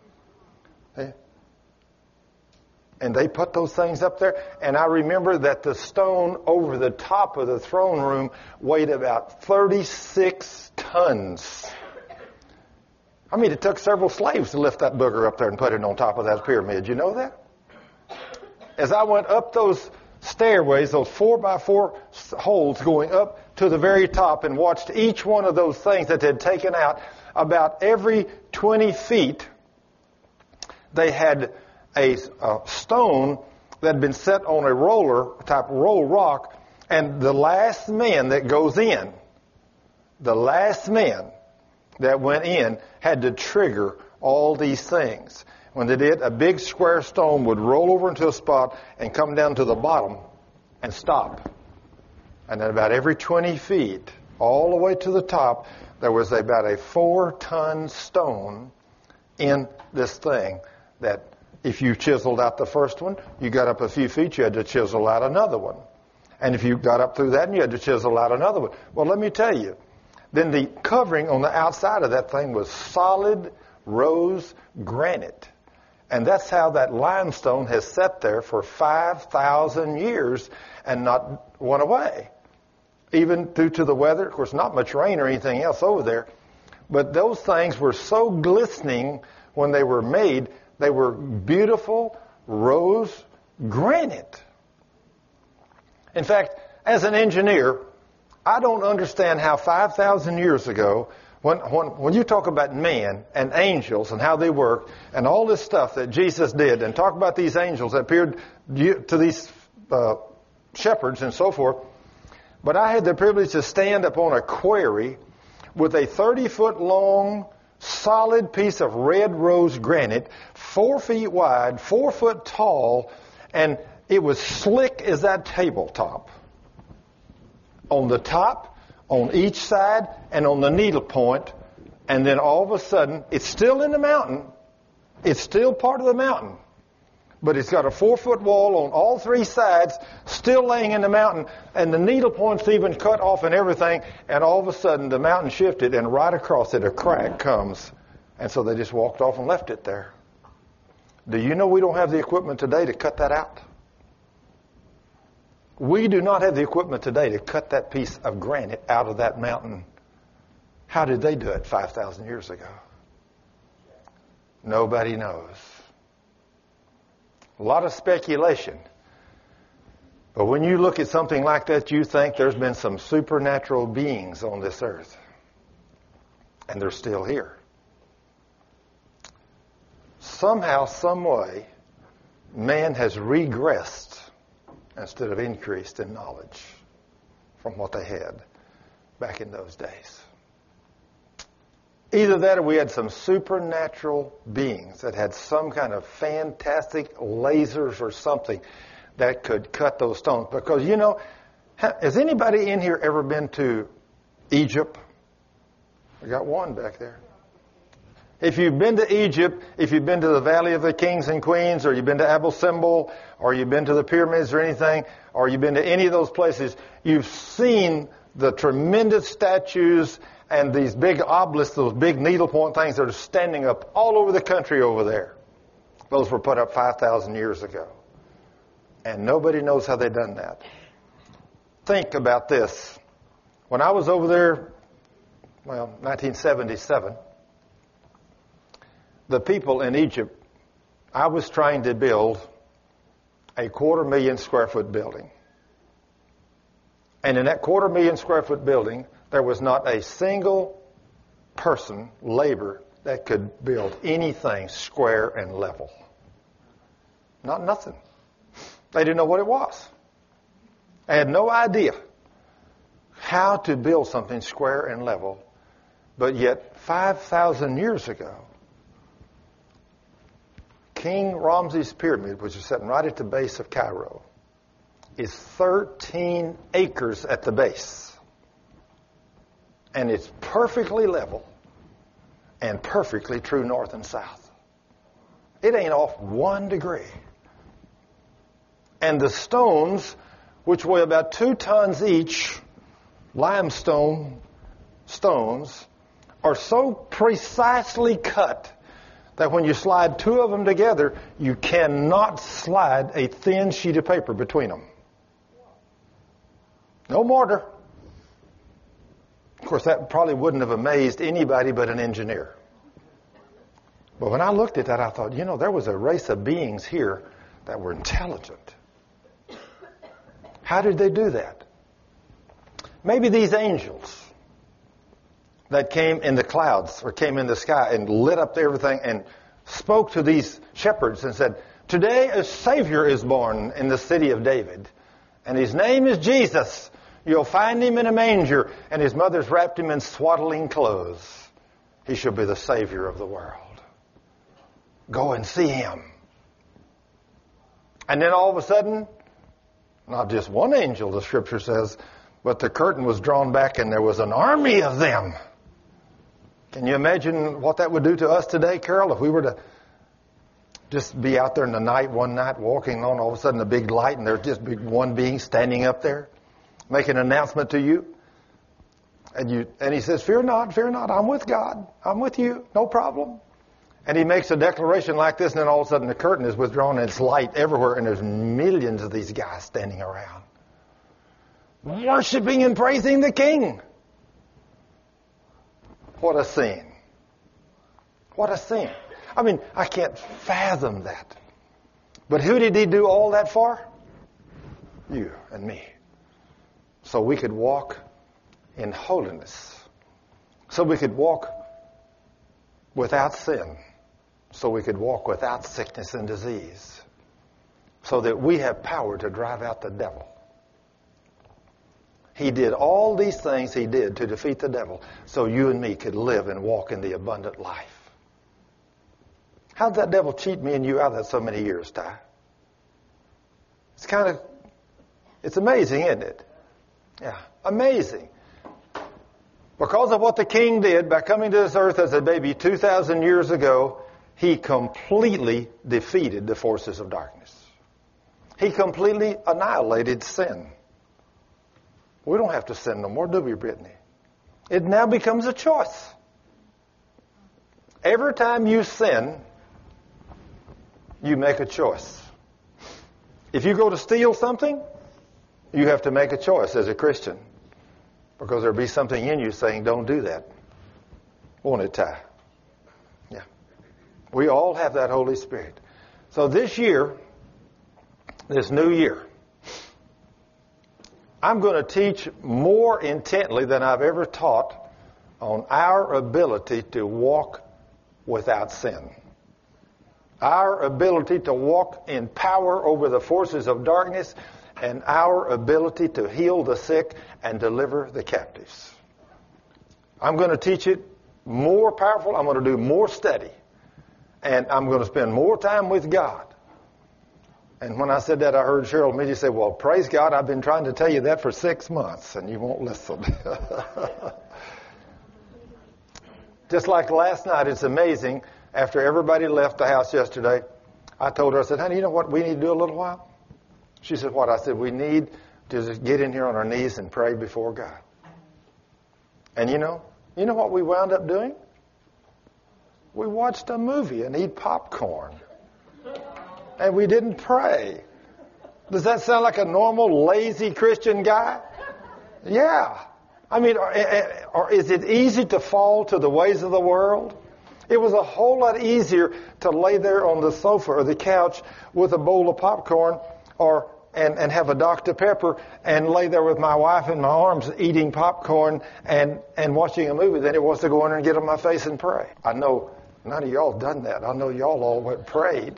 And they put those things up there. And I remember that the stone over the top of the throne room weighed about thirty-six tons. I mean, it took several slaves to lift that booger up there and put it on top of that pyramid. You know that? As I went up those stairways, those four by four holes going up to the very top, and watched each one of those things that they'd taken out, about every twenty feet, they had a, a stone that had been set on a roller, type roll rock, and the last man that goes in, the last man that went in had to trigger all these things. When they did, a big square stone would roll over into a spot and come down to the bottom and stop. And then about every twenty feet, all the way to the top, there was about a four-ton stone in this thing that if you chiseled out the first one, you got up a few feet, you had to chisel out another one. And if you got up through that, you had to chisel out another one. Well, let me tell you, then the covering on the outside of that thing was solid rose granite. And that's how that limestone has sat there for five thousand years and not went away. Even due to the weather, of course, not much rain or anything else over there. But those things were so glistening when they were made. They were beautiful rose granite. In fact, as an engineer, I don't understand how five thousand years ago, when, when, when you talk about man and angels and how they work and all this stuff that Jesus did, and talk about these angels that appeared to these uh, shepherds and so forth, but I had the privilege to stand upon a quarry with a thirty-foot long, solid piece of red rose granite, four feet wide, four foot tall, and it was slick as that tabletop. On the top, on each side, and on the needle point, and then all of a sudden, it's still in the mountain. It's still part of the mountain. But it's got a four-foot wall on all three sides, still laying in the mountain, and the needle points even cut off and everything, and all of a sudden the mountain shifted, and right across it a crack comes. And so they just walked off and left it there. Do you know we don't have the equipment today to cut that out? We do not have the equipment today to cut that piece of granite out of that mountain. How did they do it five thousand years ago? Nobody knows. A lot of speculation. But when you look at something like that, you think there's been some supernatural beings on this earth. And they're still here. Somehow, some way, man has regressed instead of increased in knowledge from what they had back in those days. Either that or we had some supernatural beings that had some kind of fantastic lasers or something that could cut those stones. Because, you know, has anybody in here ever been to Egypt? I got one back there. If you've been to Egypt, if you've been to the Valley of the Kings and Queens, or you've been to Abu Simbel, or you've been to the pyramids or anything, or you've been to any of those places, you've seen the tremendous statues and these big obelisks, those big needlepoint things that are standing up all over the country over there. Those were put up five thousand years ago. And nobody knows how they done that. Think about this. When I was over there, well, nineteen seventy-seven, the people in Egypt, I was trying to build a quarter million square foot building. And in that quarter million square foot building, there was not a single person, labor, that could build anything square and level. Not nothing. They didn't know what it was. They had no idea how to build something square and level. But yet, five thousand years ago, King Ramses Pyramid, which is sitting right at the base of Cairo, is thirteen acres at the base. And it's perfectly level and perfectly true north and south. It ain't off one degree. And the stones, which weigh about two tons each, limestone stones, are so precisely cut that when you slide two of them together, you cannot slide a thin sheet of paper between them. No mortar. Of course, that probably wouldn't have amazed anybody but an engineer. But when I looked at that, I thought, you know, there was a race of beings here that were intelligent. How did they do that? Maybe these angels that came in the clouds or came in the sky and lit up everything and spoke to these shepherds and said, today a Savior is born in the city of David, and his name is Jesus. You'll find him in a manger, and his mother's wrapped him in swaddling clothes. He shall be the Savior of the world. Go and see him. And then all of a sudden, not just one angel, the scripture says, but the curtain was drawn back and there was an army of them. Can you imagine what that would do to us today, Carol, if we were to just be out there in the night, one night, walking on, all of a sudden a big light, and there's just big one being standing up there, make an announcement to you. And you, and he says, fear not, fear not, I'm with God. I'm with you, no problem. And he makes a declaration like this, and then all of a sudden the curtain is withdrawn, and it's light everywhere, and there's millions of these guys standing around, worshiping and praising the King. What a scene. What a scene. I mean, I can't fathom that. But who did he do all that for? You and me. So we could walk in holiness. So we could walk without sin. So we could walk without sickness and disease. So that we have power to drive out the devil. He did all these things he did to defeat the devil so you and me could live and walk in the abundant life. How did that devil cheat me and you out of that so many years, Ty? It's kind of, it's amazing, isn't it? Yeah, amazing. Because of what the King did by coming to this earth as a baby two thousand years ago, He completely defeated the forces of darkness. He completely annihilated sin. We don't have to sin no more, do we, Brittany? It now becomes a choice. Every time you sin, you make a choice. If you go to steal something, you have to make a choice as a Christian, because there'll be something in you saying, don't do that. Won't it, Ty? Yeah. We all have that Holy Spirit. So this year, this new year, I'm going to teach more intently than I've ever taught on our ability to walk without sin. Our ability to walk in power over the forces of darkness, and our ability to heal the sick and deliver the captives. I'm going to teach it more powerful. I'm going to do more study. And I'm going to spend more time with God. And when I said that, I heard Cheryl immediately say, well, praise God, I've been trying to tell you that for six months, and you won't listen. Just like last night, it's amazing. After everybody left the house yesterday, I told her, I said, honey, you know what we need to do a little while? She said, what? I said, we need to just get in here on our knees and pray before God. And you know, you know what we wound up doing? We watched a movie and ate popcorn. And we didn't pray. Does that sound like a normal, lazy Christian guy? Yeah. I mean, or, or is it easy to fall to the ways of the world? It was a whole lot easier to lay there on the sofa or the couch with a bowl of popcorn or and, and have a Doctor Pepper and lay there with my wife in my arms eating popcorn and, and watching a movie than it was to go in there and get on my face and pray. I know none of y'all done that. I know y'all all went prayed.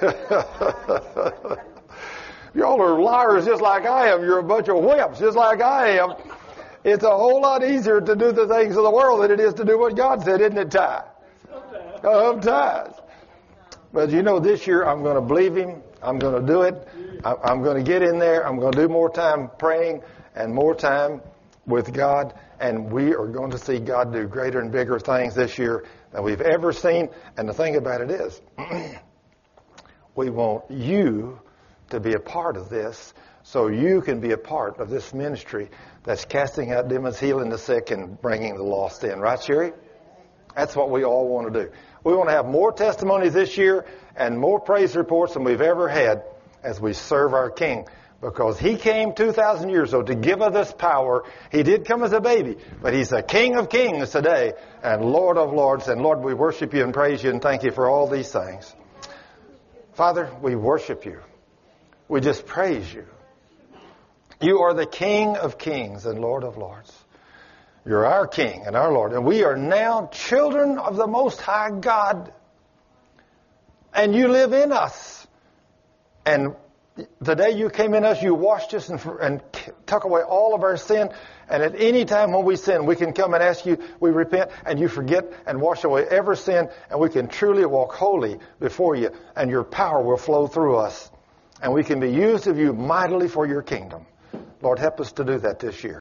Y'all are liars just like I am. You're a bunch of wimps just like I am. It's a whole lot easier to do the things of the world than it is to do what God said, isn't it, Ty? Sometimes. But you know, this year I'm going to believe Him. I'm going to do it. I'm going to get in there. I'm going to do more time praying and more time with God. And we are going to see God do greater and bigger things this year than we've ever seen. And the thing about it is, we want you to be a part of this so you can be a part of this ministry that's casting out demons, healing the sick, and bringing the lost in. Right, Sherry? That's what we all want to do. We want to have more testimonies this year and more praise reports than we've ever had as we serve our King. Because He came two thousand years ago to give us this power. He did come as a baby, but He's the King of Kings today and Lord of Lords. And Lord, we worship You and praise You and thank You for all these things. Father, we worship You. We just praise You. You are the King of Kings and Lord of Lords. You're our King and our Lord. And we are now children of the Most High God. And You live in us. And the day You came in us, You washed us and, and took away all of our sin. And at any time when we sin, we can come and ask You, we repent, and You forget and wash away every sin. And we can truly walk holy before You. And Your power will flow through us. And we can be used of You mightily for Your kingdom. Lord, help us to do that this year.